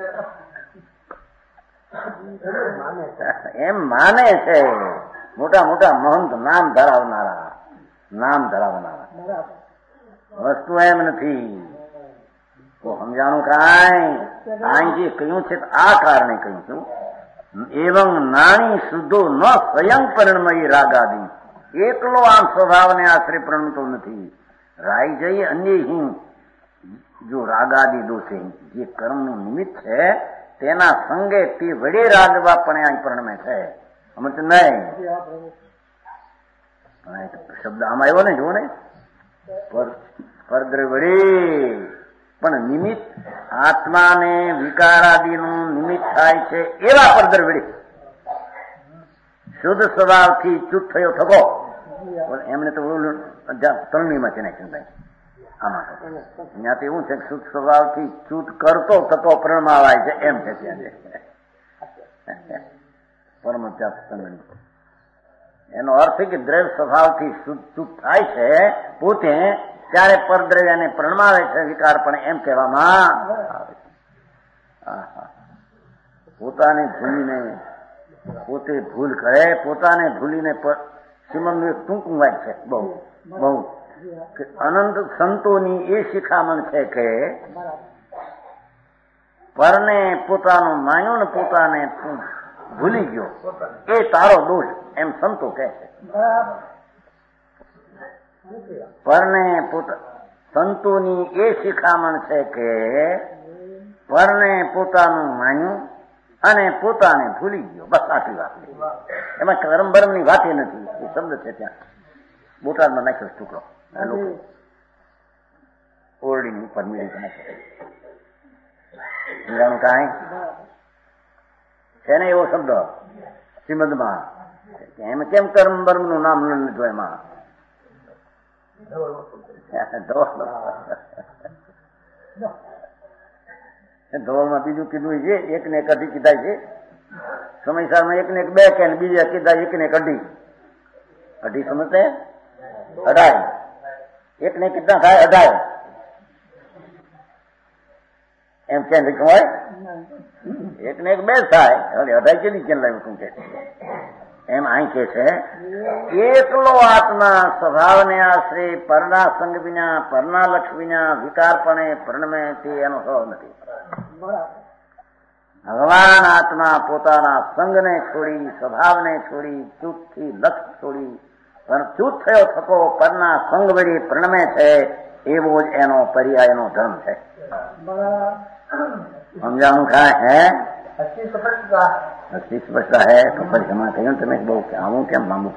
એમ માને છે મોટા મોટા મહંત, નામ ધરાવનારા, નામ ધરાવનારા. વસ્તુ એમ નથી. તો સમજાણું કાંઈ? અહીં જે કહ્યું છે આ કારણે કહ્યું છું. એવં નાની શુદ્ધો ન સ્વયં પરિણમયી રાગાદી. એકલો આમ સ્વભાવને આશ્રય પરિણમતો નથી. રાઈ જઈ અન્ય હિં જો રાગાદી દોષે, જે કર્મનું નિમિત્ત છે તેના સંગે તે વડે રાગવા પણ અહીં પરિણમે છે. સમજ નહીં? શબ્દ આમાં આવ્યો ને, જુઓ ને, પરદ્રવ્ય વડે પણ નિમિત્ત આત્માને વિકારાદિનું નિમિત્ત થાય છે એવા પરદ્રવ્ય વડે શુદ્ધ સ્વભાવથી ચૂત થયો થકો. એમને તો તરણીમાં છે નાખ્યું. આમાં અહીંયા તો એવું છે કે શુદ્ધ સ્વભાવથી ચૂત કરતો થતો પ્રણમાવાય છે એમ છે ત્યાં. પરમ એનો અર્થ કે દ્રવ્ય સ્વભાવથી શુદ્ધ ચૂત થાય છે પોતે, ત્યારે પરદ્રવ્યને પ્રણમાવે છે વિકાર પણ એમ કહેવામાં આવે છે. પોતાને ભૂલીને પોતે ભૂલ કરે, પોતાને ભૂલીને શ્રીમંતનું એક ટૂંકું વાત છે બહુ બહુ કે અનંત સંતોની એ શિખામણ છે કે પરને પોતાનું માન્યું ને પોતાને ભૂલી ગયો એ તારો દોષ એમ સંતો કહે છે. પરને પોતા સંતોની એ શિખામણ છે કે પરને પોતાનું માન્યું અને પોતાને ભૂલી ગયો. બસ આટલી વાત. એમાં કર્મ બરમ ની વાત નથી. એ શબ્દ છે ત્યાં બોટાદમાં નાખ્યો ટુકડો. ઓરડીની ઉપર મીડી નાખે સમજાણું કાંઈ છે ને એવો શબ્દ શ્રીમદમાં એમ કેમ કર્મ બર્મ નું નામ લીધું એમાં ધોળમાં બીજું કીધું છે એક ને એક અઢી કીધા છે સમયસારમાં એક ને એક બે કે બીજા કીધા એક ને એક અઢી અઢી સમજે અઢાઈ એક ને કેટલા થાય અઢાઈ એમ કેમ લખ્યું હોય એક ને એક બે થાય અઢાઈ કેટલી કેમ લાવ્યું તું કે એમ અહીં કે છે એકલો આત્મા સ્વભાવને આશ્રે પરના સંગ વિના પરના લક્ષ વિના વિકારપણે પરણમે તે એનો સ્વભાવ નથી. ભગવાન આત્મા પોતાના સંગને છોડી સ્વભાવને છોડી ચૂતથી લક્ષ છોડી પણ ચૂત થયો થકો પરના સંગ વળી પરણમે છે એવો જ એનો પર્યાયનો ધર્મ છે. સમજાણું ખા હે અતિ સ્પષ્ટતા હે તો પરિક્રમા થયું તમે બહુ આવું કેમ લાંબુ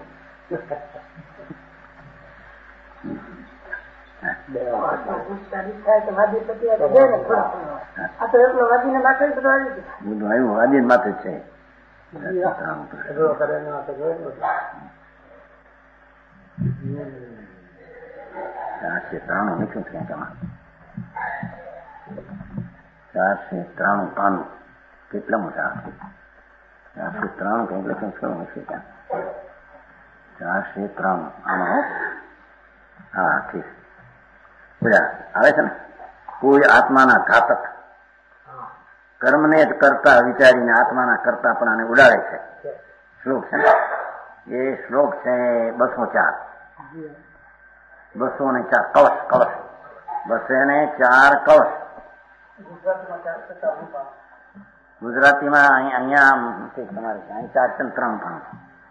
વાદી માથે છે ચારસો ત્રાણું નીકળું છે તમારે ચારસો ત્રાણું પાનું કેટલા મોટા ચારસો ત્રાણું કંઈક લખન શું હશે ત્યાં ચારસો ત્રાણું આમાં હા ઠીક બધા આવે છે ને કોઈ આત્માના ઘાતક કર્મને જ કરતા વિચારીને આત્માના કરતાપણાને ઉડાડે છે શ્લોક છે ને એ શ્લોક છે બસો ચાર બસો ને ચાર કવચ કવચ બસો ને ચાર કવચ ગુજરાતીમાં અહીંયા તમારે અહીં ચાર ત્રણ ત્રણ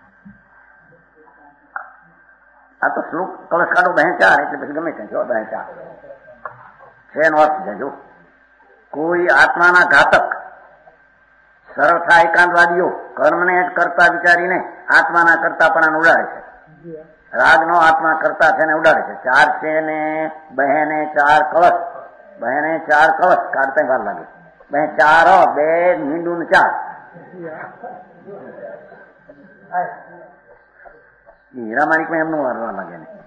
આ તો શ્લોક કલશ કાઢો બહેન ચાર એટલે પછી ગમે ત્યાં જો બહેન ચાર છે એનો અર્થ છે જો કોઈ આત્માના ઘાતક સરળ થાય એકાંતવાદીઓ કર્મને જ કરતા વિચારીને આત્માના કરતાપણાને ઉડાડે છે રાગનો આત્મા કરતા છે ને ઉડાડે છે ચાર છે ને બહેને ચાર કળશ બહેને ચાર કળશ કાઢતા વાર લાગે બે ચાર બે મીંડું ને ચાર હીરામાણિકમાં એમનું વારવા લાગે ને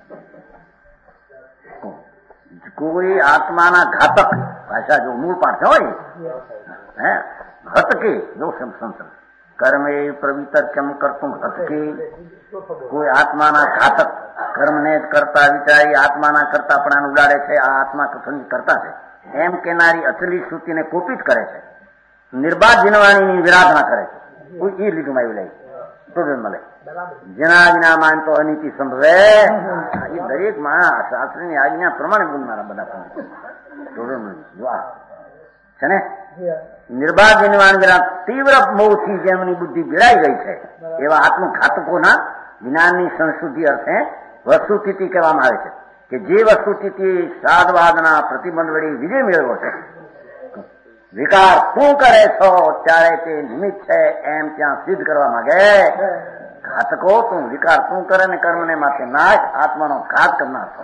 કોઈ આત્માના ઘાતક ભાષા જો મૂળ પાઠ હોય હે હતકે જો સંસદ કર્મે પ્રવિતર કેમ કરતું હતકે કોઈ આત્માના ઘાતક કર્મને જ કરતા વિચારી આત્માના કરતા પણ ઉડાડે છે આ આત્મા કથન કરતા છે એમ કેનારી અચલી શ્રુતિને કોપિત કરે છે નિર્બાધ જીનવાણીની વિરાધના કરે છે કોઈ એ લીધું આવી લઈ સ્ટુડન્ટ મળે જેના વિના માનતો અનિતિ સંભવે એ દરેક માં શાસ્ત્રની આજ્ઞા પ્રમાણે બોલનારા બધા સ્ટુડન્ટ છે ને નિર્બાધ જીનવાણી વિરાટ તીવ્ર મોહથી જેમની બુદ્ધિ ભીડાઈ ગઈ છે એવા આત્મઘાતકોના જ્ઞાનની સંશુદ્ધિ અર્થે વસ્તુસ્થિતિ કહેવામાં આવે છે કે જે વસ્તુસ્થિતિ સાદવાદના પ્રતિબંધ વળી વિજય મેળવો છે વિકાર શું કરે છો ત્યારે તે નિમિત્ત છે એમ ત્યાં સિદ્ધ કરવા માંગે ઘાતકો તું વિકાર શું કરે ને કર્મને માટે નાશ આત્માનો ઘાત કરનાર છો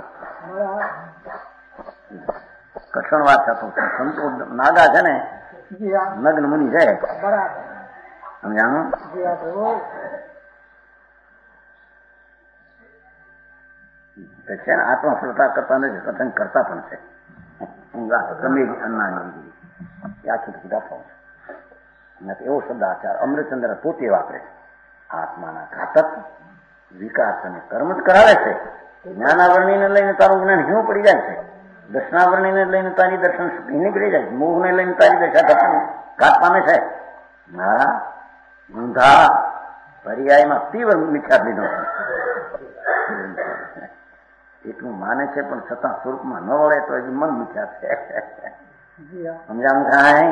કઠણ વાત થતો સંતો નાગા છે ને નગ્ન મુનિ છે સમજાણું છે ને આત્મા શ્રોતા કરતા નથી કથન કરતા પણ છે ગમે અન્નાની આખી કીધા નથી એવો શબ્દ આચાર અમૃતચંદ્ર પોતે વાપરે આત્માના ઘાતક વિકાસ અને કર્મ જ કરાવે છે જ્ઞાનાવરણીને લઈને તારું જ્ઞાન હિમું પડી જાય છે દર્શનાવરણીને લઈને તારી દર્શન નીકળી જાય મોહને લઈને તારી દશા ઘાત પામે છે હા ઊંધા પર્યાયમાં તીવ્ર મિથ્યા લીધો એટલું માને છે પણ છતાં સ્વરૂપમાં ન વળે તો હજી મન મિથ્યા છે સમજાણું થાય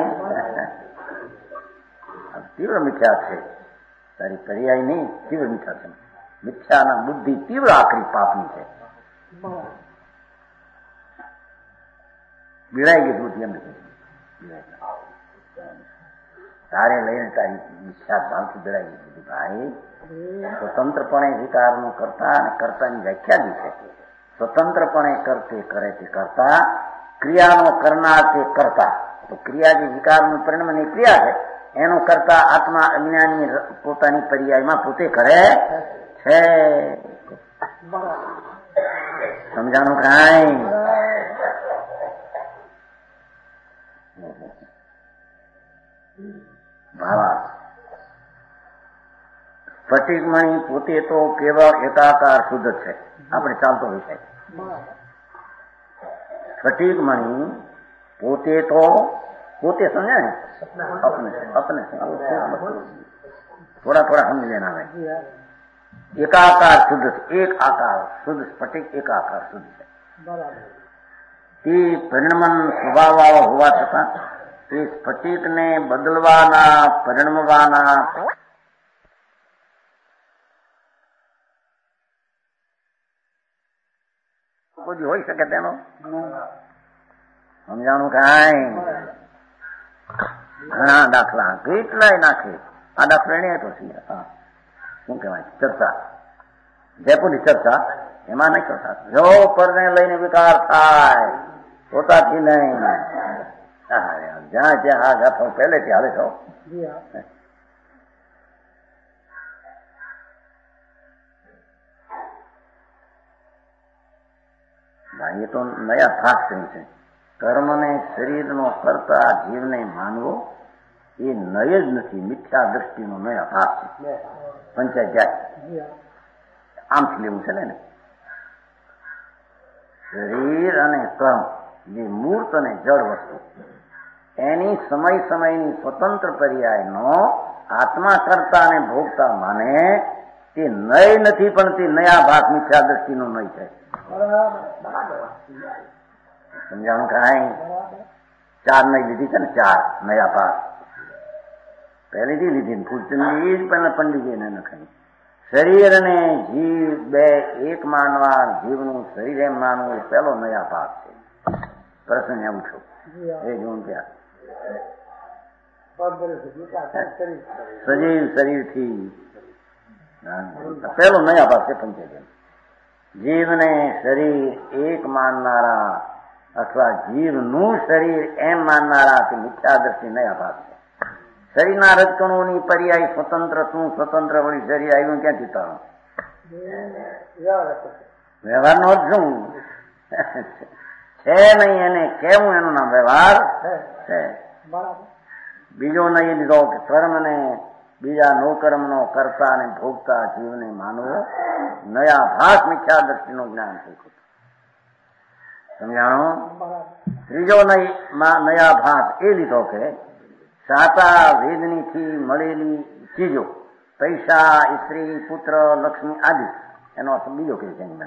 તીવ્ર મિથ્યા છે તારી પર્યાય નહીં તીવ્ર મિથ્યા છે મિથ્યાના બુદ્ધિ તીવ્ર આકરી પાપની છે બિરાઈ ગઈ બુદ્ધિ એમ તારે લઈને તારી મિથ્યા ભાવથી બિરાઈ ગઈ બુદ્ધિ ભાઈ સ્વતંત્રપણે વિકારનું કરતા અને કર્તાની વ્યાખ્યા બી છે સ્વતંત્રપણે કરતે કરે તે કરતા, ક્રિયાનો કરનાર તે કરતા. તો ક્રિયા જે વિકારનું પરિણામની ક્રિયા છે એનો કરતા આત્મા અજ્ઞાની પોતાની પર્યાયમાં પોતે કરે છે. સમજાણું કાંઈ? ભાવા સ્ફટિકમણી પોતે તો કેવળ એકાકાર શુદ્ધ છે. આપણે ચાલતો વિષય. સ્ફટિકમણી પોતે તો પોતે સમજે ને अपने अपने थोड़ा थोड़ा समझ लेना है. एकाकार शुद्ध एक आकार शुद्ध स्फटिक एकाकार शुद्ध है. તે પરિણમન સ્વભાવ વાળો હોવા છતાં તે સ્ફટિકને બદલવાના પરિણમવાના કોઈ હોઈ શકે તેનો સમજાણું કાંઈ? ઘણા દાખલા કેટલાય નાખે. આ દાખલા એને તો શું કહેવાય ચર્ચા, જયપુરની ચર્ચા એમાં નહીં કરતા. જો પરને લઈને વિકાર થાય પોતાથી નહીં. જ્યાં જ્યાં આ ગાથો પહેલેથી હાલે છો. એ તો નયા ભાગ થયું છે. કર્મને શરીરનો કરતા જીવને માનવો એ નય જ નથી, મિથ્યા દ્રષ્ટિનો નયા ભાગ છે. પંચાયત જાય આમથી લેવું છે ને. શરીર અને કર્મ જે મૂર્ત અને જળ વસ્તુ એની સમય સમયની સ્વતંત્ર પર્યાયનો આત્મા કરતા અને ભોગતા માને તે નય નથી, પણ તે નયા ભાગ મિથ્યા દ્રષ્ટિનો નય છે. સમજાણું કાંઈ? ચાર નઈ લીધી છે ને, ચાર નયા ભાગ પહેલીથી લીધી. પૂછની જ પહેલા પંડિતજીને નખાઈ. શરીર અને જીવ બે એક માનવા, જીવનું શરીર એમ માનવું એ પહેલો નયા ભાગ છે. પ્રશ્ન એવું છું એ જોઉં ત્યાં સજીવ શરીરથી પહેલો નયા ભાગ છે. પંચાયત જીવને શરીર એક માનનારા અથવા જીવનું શરીર એમ માનનારા તે મિથ્યા દ્રષ્ટિ નયા ભાગ છે. શરીરના રજકણોની પર્યાય સ્વતંત્ર શું સ્વતંત્ર વળી શરીર આવ્યું ક્યાંથી તારું? વ્યવહારનો અર્થ શું છે? નહીં એને કેવું એનું નામ વ્યવહાર છે. બીજો નહીં લીધો કે કર્મને બીજા નો કર્મનો કરતા અને ભોગતા જીવને માનવો નયા ભાસ મિથ્યા દ્રષ્ટિનું જ્ઞાન થઈ ગયું. સમજાણો? ત્રીજો નયા ભાસ એ લીધો કે સાતા વેદનીથી મળેલી ચીજો, પૈસા, સ્ત્રી, પુત્ર, લક્ષ્મી આદિ, એનો અર્થ બીજો કે છે.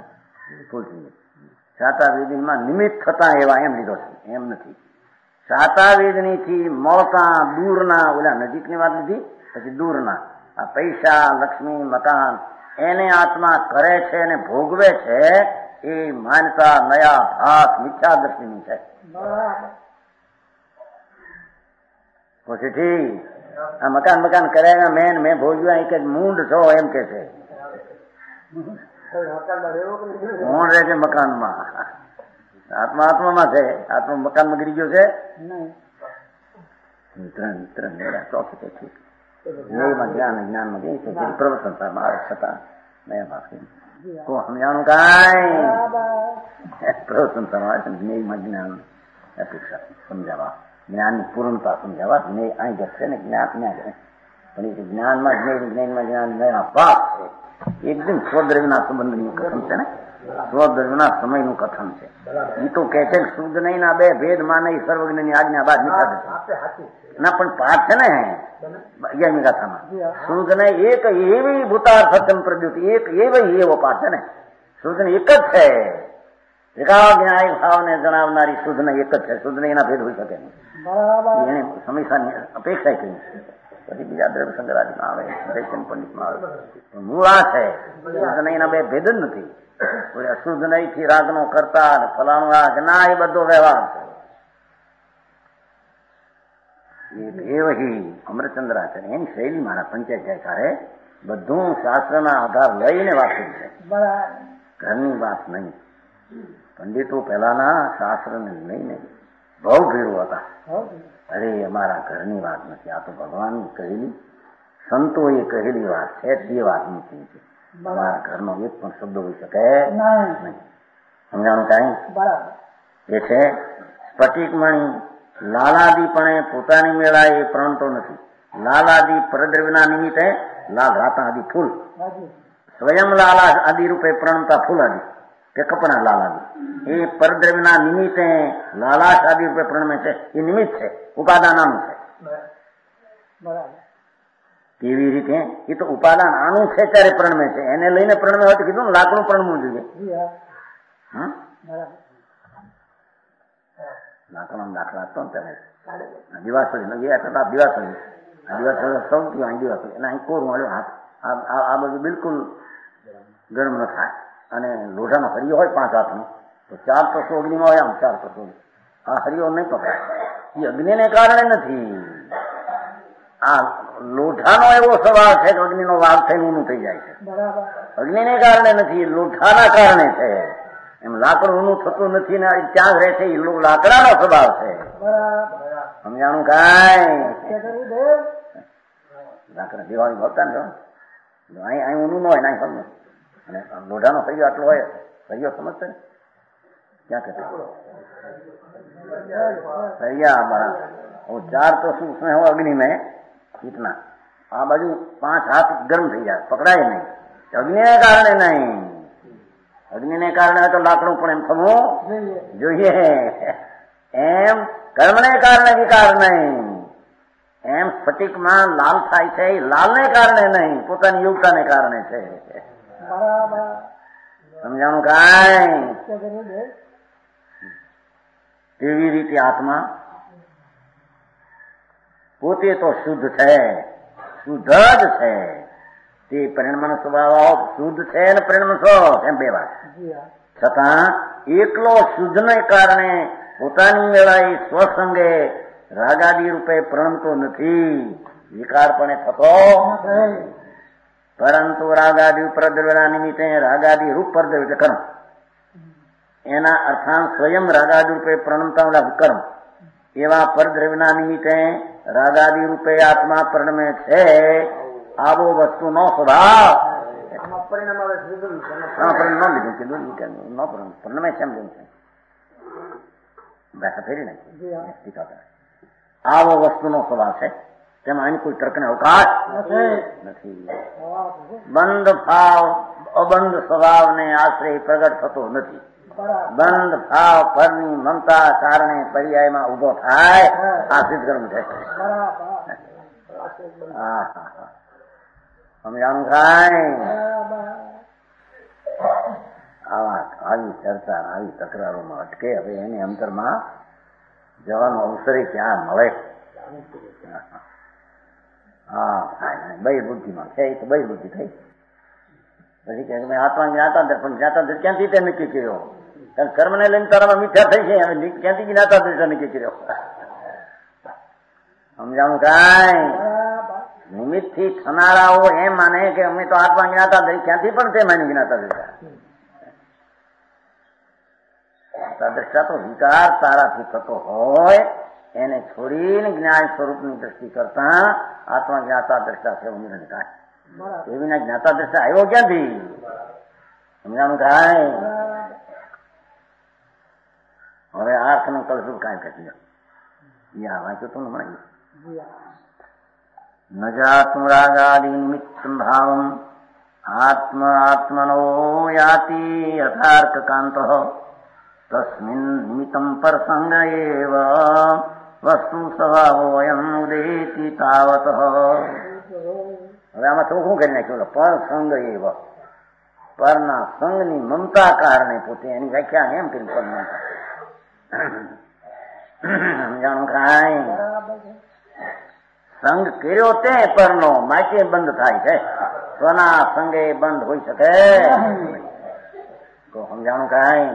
સાતા વેદનીમાં નિમિત્ત થતા એવા એમ લીધો છે. એમ નથી. સાતા વેદનીથી મળતા દૂરના, ઓલા નજીકની વાત લીધી, પછી દૂરના આ પૈસા, લક્ષ્મી, મકાન એને આત્મા કરે છે અને ભોગવે છે એ માનતા નયા ભાસ મિથ્યા દ્રષ્ટિની છે. પછી ઠીક આ મકાન મકાન કર્યા મેન મેં ભોજવ્યા એક જ મૂંડ છો એમ કે છે. કોણ રહે છે મકાનમાં? આત્મા આત્મામાં છે. આત્મા મકાનમાં ગીરી ગયો છે. ત્રણ ત્રણ ચોથી તો ઠીક જ્ઞાન જ્ઞાનમાં જઈ છે પ્રવર્તનતામાં આવે છતાં નયા ભાગ તો સમજાણું કાંઈ? પ્રવર્તનતામાં આવે છે જ્ઞેયમાં જ્ઞાન અપેક્ષા સમજાવવા, જ્ઞાનની પૂર્ણતા સમજાવવા. જ્ઞેય અહીં જશે ને જ્ઞાન ત્યાં જાય, પણ એ જ્ઞાનમાં જ્ઞેય જ્ઞાનમાં જ્ઞાન નયા ભાગ છે. એકદમ સ્વદ્રવ્યના સંબંધનું કથન છે ને, સ્વદ્રવ્યના સમયનું કથન છે. એ તો કે છે શુદ્ધ નહીં ના બે ભેદ માને સર્વજ્ઞની આજ્ઞા બાદ નીકળે ના, પણ પાઠ છે ને અગિયારમી ગાથામાં શુદ્ધ ને એક એવી ભૂતાર સત્યમ પ્રદ્યુત એક એવી એવો પાઠ છે ને. શુદ્ધ ને એક જ છે. એકાગ્ર ન્યાય ભાવને જણાવનારી શુદ્ધ ને એક જ છે. શુદ્ધ ને એના ભેદ હોઈ શકે નહીં. એને સમયસાની અપેક્ષા કરી. પછી બીજા દ્રવ્ય સંગ્રહાદીમાં આવે, દૈશન પંડિતમાં આવે. મૂળ આ છે શુદ્ધ ને એના બે ભેદ જ નથી. અશુદ્ધ નહીં થી રાગનો કરતા ફલાણું રાગ ના, એ બધો વ્યવહાર છે. એ ભેવહી અમરચંદ્રાચાર્ય એની શૈલી મારા પંચાયત જાયકારે બધું શાસ્ત્રના આધાર લઈને વાપર્યું છે. ઘરની વાત નહીં. પંડિતો પહેલાના શાસ્ત્રને લઈને બહુ ભીડો હતા. અરે અમારા ઘરની વાત નથી, આ તો ભગવાનની કહેલી, સંતોએ કહેલી વાત છે, તે વાત નથી. અમારા ઘરનો એક પણ શબ્દ હોઈ શકે નહીં. સમજાણું કાંઈ? એ છે સ્ફટિકમણી લાલાદીપણે પોતાની મેળા એ પ્રણતો નથી. લાલાદી પરદ્રવ્યના નિમિત્તે લાલ રાતા આદિ ફૂલ સ્વયં લાલા આદિ રૂપે પ્રણતા ફૂલ આદિ કે કપના લાલાદી એ પરદ્રવ્યના નિમિત્તે લાલાશ આદિ રૂપે પ્રણમે છે. એ નિમિત્ત છે, ઉપાદાન આનું છે. કેવી રીતે? એ તો ઉપાદાન આનું છે ત્યારે પ્રણમે છે. એને લઈને પ્રણમે હોય તો કીધું ને લાકડું પ્રણવું જોઈએ. હા, લાકડા દાખલા આપતો ને ત્યારે દિવાસળી ગયા કરતા દિવાસળી દિવાસળી સૌથી અહીં દિવાસળી એને અહીં કોરું મળ્યો હાથ. આ બધું બિલકુલ ગરમ ન થાય. અને લોઢાનો હરિયો હોય પાંચ હાથનો તો ચાર તસો અગ્નિમાં હોય, આમ ચાર તસો. આ હરિયો નહીં પકડાય. એ અગ્નિને કારણે નથી. આ લોઢાનો એવો સ્વભાવ છે કે અગ્નિનો વાઘ થઈને ઊનું થઈ જાય છે. અગ્નિને કારણે નથી, લોઢાના કારણે છે. એમ લાકડું ઊનું થતું નથી ને ત્યાં જ રહે છે. એ લાકડાનો સ્વભાવ છે. સમજાણું કાંઈ? લાકડા દિવાળી ભરતા ને અહીં અહીં ઊનું ન હોય ને અહીં સમજો. અને લોઢાનો હરિયો આટલો હોય, હરિયો સમજશે ને ક્યાં કે હરિયા બરાબર. ચાર તો શું સ્નેહ અગ્નિ મેં ઇતના. આ બાજુ પાંચ હાથ ગરમ થઈ જાય, પકડાય નહીં. અગ્નિને કારણે નહીં. અગ્નિને કારણે હોય તો લાકડું પણ એમ થવું જોઈએ. એમ કર્મને કારણે વિકાર નહીં. એમ સ્ફટિકમાં લાલ થાય છે, લાલને કારણે નહીં, પોતાની યોગતાને કારણે છે. સમજાણું કાંઈ? કેવી રીતે આત્મા પોતે તો શુદ્ધ છે, શુદ્ધ જ છે. તે પરિણમનો સ્વભાવ શુદ્ધ છે ને પરિણમ છો એમ બે વાત. છતાં એકલો શુદ્ધને કારણે પોતાની વેળાએ સ્વસંગે રાગાદી રૂપે પ્રણમતો નથી, વિકારપણે થતો. પરંતુ રાગાદી પરદ્રવ્યના નિમિત્તે રાગાદી રૂપ પરદ્રવ્ય એટલે કર્મ, એના અર્થાંત સ્વયં રાગાદી રૂપે પ્રણમતા કર્મ એવા પરદ્રવ્યના નિમિત્તે રાગાદી રૂપે આત્મા પ્રણમે છે. આવો વસ્તુનો સ્વભાવ પરિણામ લીધું કીધું પ્રણમે છે એમ જેમ છે ભાષા ફેરી નાખી. આવો વસ્તુનો સ્વભાવ છે, તેમાં અહીં કોઈ તર્કને અવકાશ નથી. બંધ ભાવ અબંધ સ્વભાવને આશ્રય પ્રગટ થતો નથી. બંધ ભાવ પરની મમતા કારણે પર્યાયમાં ઉભો થાય. આ સિદ્ધકર્મ છે. હા હા હા સમજાણું કાંઈ? આવા આવી ચર્ચા આવી તકરારોમાં અટકે. હવે એની અંતરમાં જવાનો અવસરે ક્યાં મળે? હા બહિર બુદ્ધિમાં છે. તો બહિર બુદ્ધિ થઈ. પછી કે મેં આત્મા જ્ઞાતા દર્શન જ્ઞાતા દર્શન ક્યાંથી તે નક્કી કર્યો? કારણ કર્મને લઈને તારામાં મિથ્યા થઈ છે. ક્યાંથી જ્ઞાતા દર્શન નક્કી કર્યો? સમજાણું કાંઈ? નિમિત્ત થી થનારાઓ એમ માને કે અમે તો આત્મા જ્ઞાતા દઈ, ક્યાંથી પણ તે માની જ્ઞાતા દ્રષ્ટા દ્રષ્ટા તો વિકાર તારાથી થતો હોય એને છોડીને જ્ઞાન સ્વરૂપની દ્રષ્ટિ કરતા આત્મા જ્ઞાતા દ્રષ્ટા છે ઉમેરણ થાય. એવી ના જ્ઞાતા દ્રષ્ટા આવ્યો ક્યાંથી? સમજાણું કાંઈ? હવે આર્થ નું કલશું કાંઈ ઘટ્યો યા વાંચ્યું તું ને મળ્યું. ન જાતું રાગાદિ નિમિત્ત ભાવમ આત્મ આત્મનો યાતિ યથાર્થ કાંતો તસ્મિન નિમિત્તમ પરસંગ એવ વસ્તુ સ્વભાવોયમ ઉદેતિ તાવત. હવે આમાં થોડું શું કરી નાખ્યું? પરસંગ એવ, પરના સંગની મમતા કારણે પોતે એની વ્યાખ્યા એમ કરી પર મમતા. સમજાણું કાંઈ? સંગ કર્યો તે પરનો માકે બંધ થાય છે. સ્વના સંગે બંધ હોઈ શકે તો સમજાણું કાંઈ?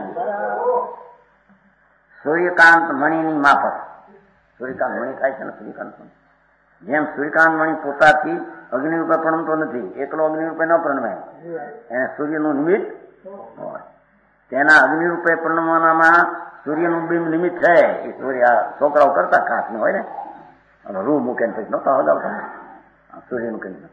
સૂર્યકાંત મણીની માફક સૂર્યકાંત મણી થાય છે ને. સૂર્યકાંત મણી જેમ સૂર્યકાંત મણી પોતાથી અગ્નિ રૂપે પ્રણમતો નથી, એકલો અગ્નિ રૂપે ન પ્રણમે, એને સૂર્યનું નિમિત્ત હોય. તેના અગ્નિરૂપે પરણવાનામાં સૂર્યનું બિંબ નિમિત્ત છે. એ સૂર્ય છોકરાઓ કરતા કાચનું હોય ને રૂ મૂકે ને પછી નહોતા હલાવતા સૂર્યનું કઈ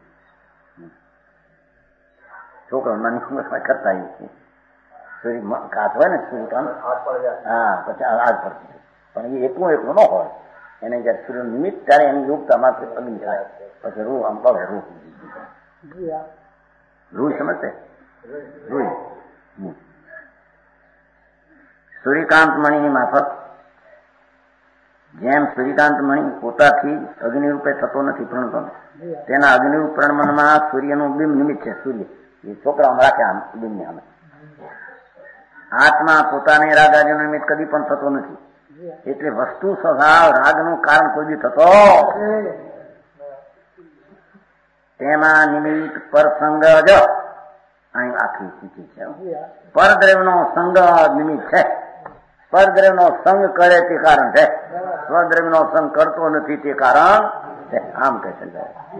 છોકરાઓ નાની ઉંમરમાં કરતા એ સૂર્ય કાચ હોય ને સૂર્યકાંત હા પછી આગ પડતી પણ એ એકલું એકલું ન હોય એને જયારે સૂર્ય નિમિત્ત ત્યારે એની યોગતા માત્ર અગ્નિ થાય પછી રૂ આમ પડે રૂ રૂ સમજશે રૂ સૂર્યકાંત મણીની માફક જેમ સૂર્યકાંત મણી પોતાથી અગ્નિરૂપે થતો નથી પ્રણતો તેના અગ્નિરૂપ પ્રણમનમાં સૂર્યનું બિંબ નિમિત્ત છે. સૂર્ય એ છોકરાઓમાં રાખે આમ બિંબને અમે આત્મા પોતાને રાગાદિ નિમિત્ત કદી પણ થતો નથી. એટલે વસ્તુ સ્વભાવ રાગનું કારણ કોઈ બી થતો તેમાં નિમિત્ત પરસંગ જ અહીં આખી સ્થિતિ છે. પરદ્રવ્યનો સંગ નિમિત્ત છે. પરદ્રવ્યનો સંગ કરે તે કારણ છે. સ્વદ્રવ્યનો સંગ કરતો નથી તે કારણ છે. આમ કહે છે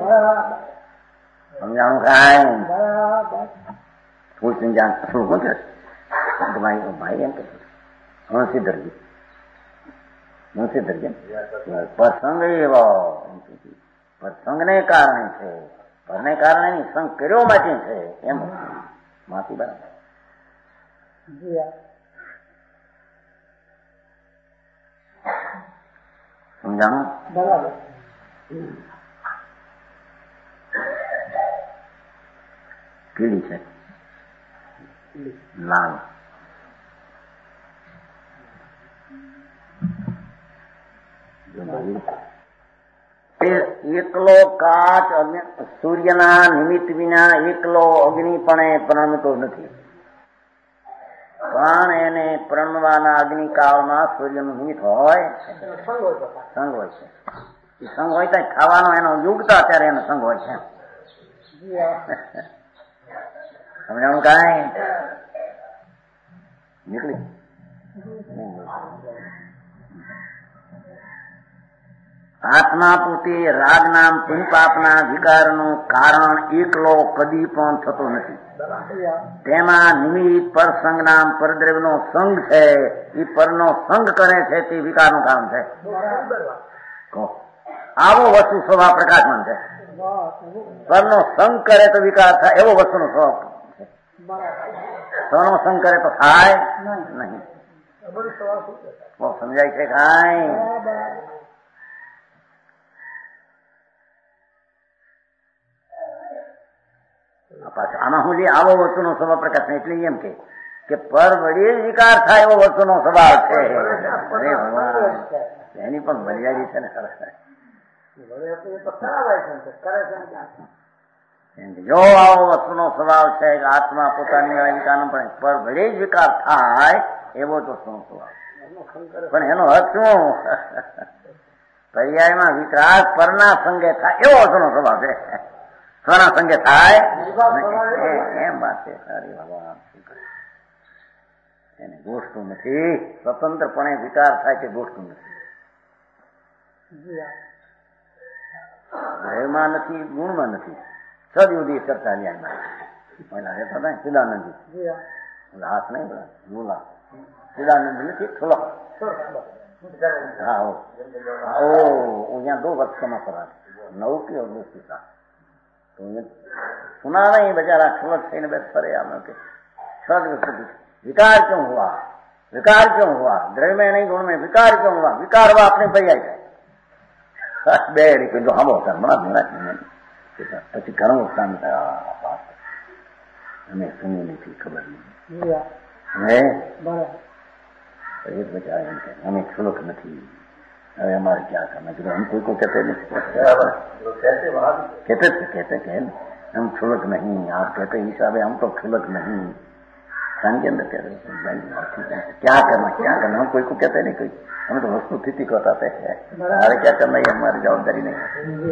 સમજાણું કાંઈ થોડું સમજાણ થોડું કોણ છે ભાઈ ભાઈ એમ કે હંસીધરજી હંસીધરજી પ્રસંગ એવો પ્રસંગને કારણે છે. પરને કારણે નહીં સંગ કર્યો માટે છે એમ માથી બરાબર સમજાણું બરાબર. કીડી છે લાલ એકલો કાચ સૂર્યના નિમિત્ત વિના એકલો અગ્નિપણે પ્રણમતો નથી. પણ એને પ્રણવાના અગ્નિકાળમાં સૂર્યનું નિમિત્ત હોય સંગ હોય છે. એ સંગ હોય તો ખાવાનો એનો યુગતા અત્યારે એનો સંગ હોય છે. સમજાણું કાંઈ નીકળી આત્મા પોતે રાગ નામ પુણ્યપાપના વિકારનું કારણ એકલો કદી પણ થતો નથી. તેમાં નિમિત્ત પરસંગ નામ પરદ્રવ્યનો સંગ છે. એ પરનો સંગ કરે છે તે વિકારનું કારણ છે. આવો વસ્તુ સ્વભાવ પ્રકાશમાન છે. પરનો સંગ કરે તો વિકાર થાય એવો વસ્તુનો સ્વભાવ છે. સ્વનો સંગ કરે તો થાય નહીં. સમજાય છે કાંઈ આમાં હું જે આવો વસ્તુનો સ્વભાવ પ્રકાશ ને એટલે એમ કે પર વડે વિકાર થાય એવો વસ્તુનો સ્વભાવ છે. એની પણ મર્યાદિત છે ને સરસ. જો આવો વસ્તુનો સ્વભાવ છે કે આત્મા પોતાની વિકારનો પણ પર વડે જ વિકાર થાય એવો તો શું સ્વભાવ પણ એનો અર્થ શું પર્યાયમાં વિકાર પરના સંગે થાય એવો વસ્તુનો સ્વભાવ છે. સ્વના સંગે થાય એમ વાત છે. સારી ભગવાન એને ગોષ્ઠું નથી. સ્વતંત્રપણે વિકાર થાય કે ગોષ્ઠું નથી. દેહમાં નથી ગુણમાં નથી. સદયુદી ચર્ચા ન્યાયમાં રહેતા હતા સિદાનંદજી હાથ નહીં બધા મુલા સિદાનંદ નથી થોડો હા ઓ અહીંયા દો વર્ષ કમા કરા નવ की और दूसरी का तो ये सुना नहीं बेचारा छलक से बस परे आम के विकार क्यों हुआ विकार क्यों हुआ द्रव्य में नहीं गुण में विकार क्यों हुआ विकार हुआ अपने भैया બે રૂપિયા જો હામો હતા મણા ભેણા પછી ઘણો ઉત્સાહ થયા અમે સુની નથી ખબર નહીં હે બચારા એમ કે અમે છોલક નથી હવે અમારે ક્યાં કરના કીધું हम कोई को कहते नहीं कहते थे कहते थे हम छुलक नहीं आप कहते हिसाबे हम तो छुलक नहीं खान के अंदर कह रहे क्या करना क्या करना हम कोई को कहते नहीं कोई हमें तो वस्तु स्थिति को बताते हैं हमारे क्या करना ये हमारी जवाबदारी नहीं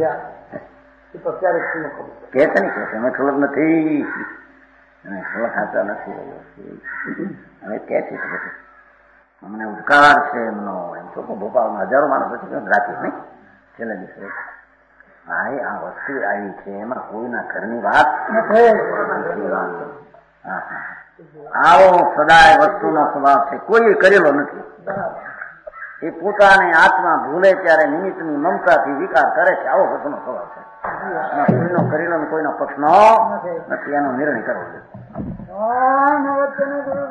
कहते नहीं कहते हमें छुलक नहीं छुलक हाथा नहीं हमें कहते અમને ઉદકાર છે એમનો એમ તો ભોપાલમાં હજારો માણસો છે રાખી નહીં છેલ્લા દિવસે ભાઈ આ વસ્તુ આવી છે એમાં કોઈના ઘરની વાત હા આવો સદાય વસ્તુનો સ્વભાવ છે, કોઈ કરેલો નથી. એ પોતાની આત્મા ભૂલે ત્યારે નિમિત્તની મમતાથી વિકાર કરે છે. આવો વસ્તુનો સ્વભાવ છે. કોઈનો કરેલો કોઈનો પક્ષનો નથી, એનો નિર્ણય કરવો જોઈએ.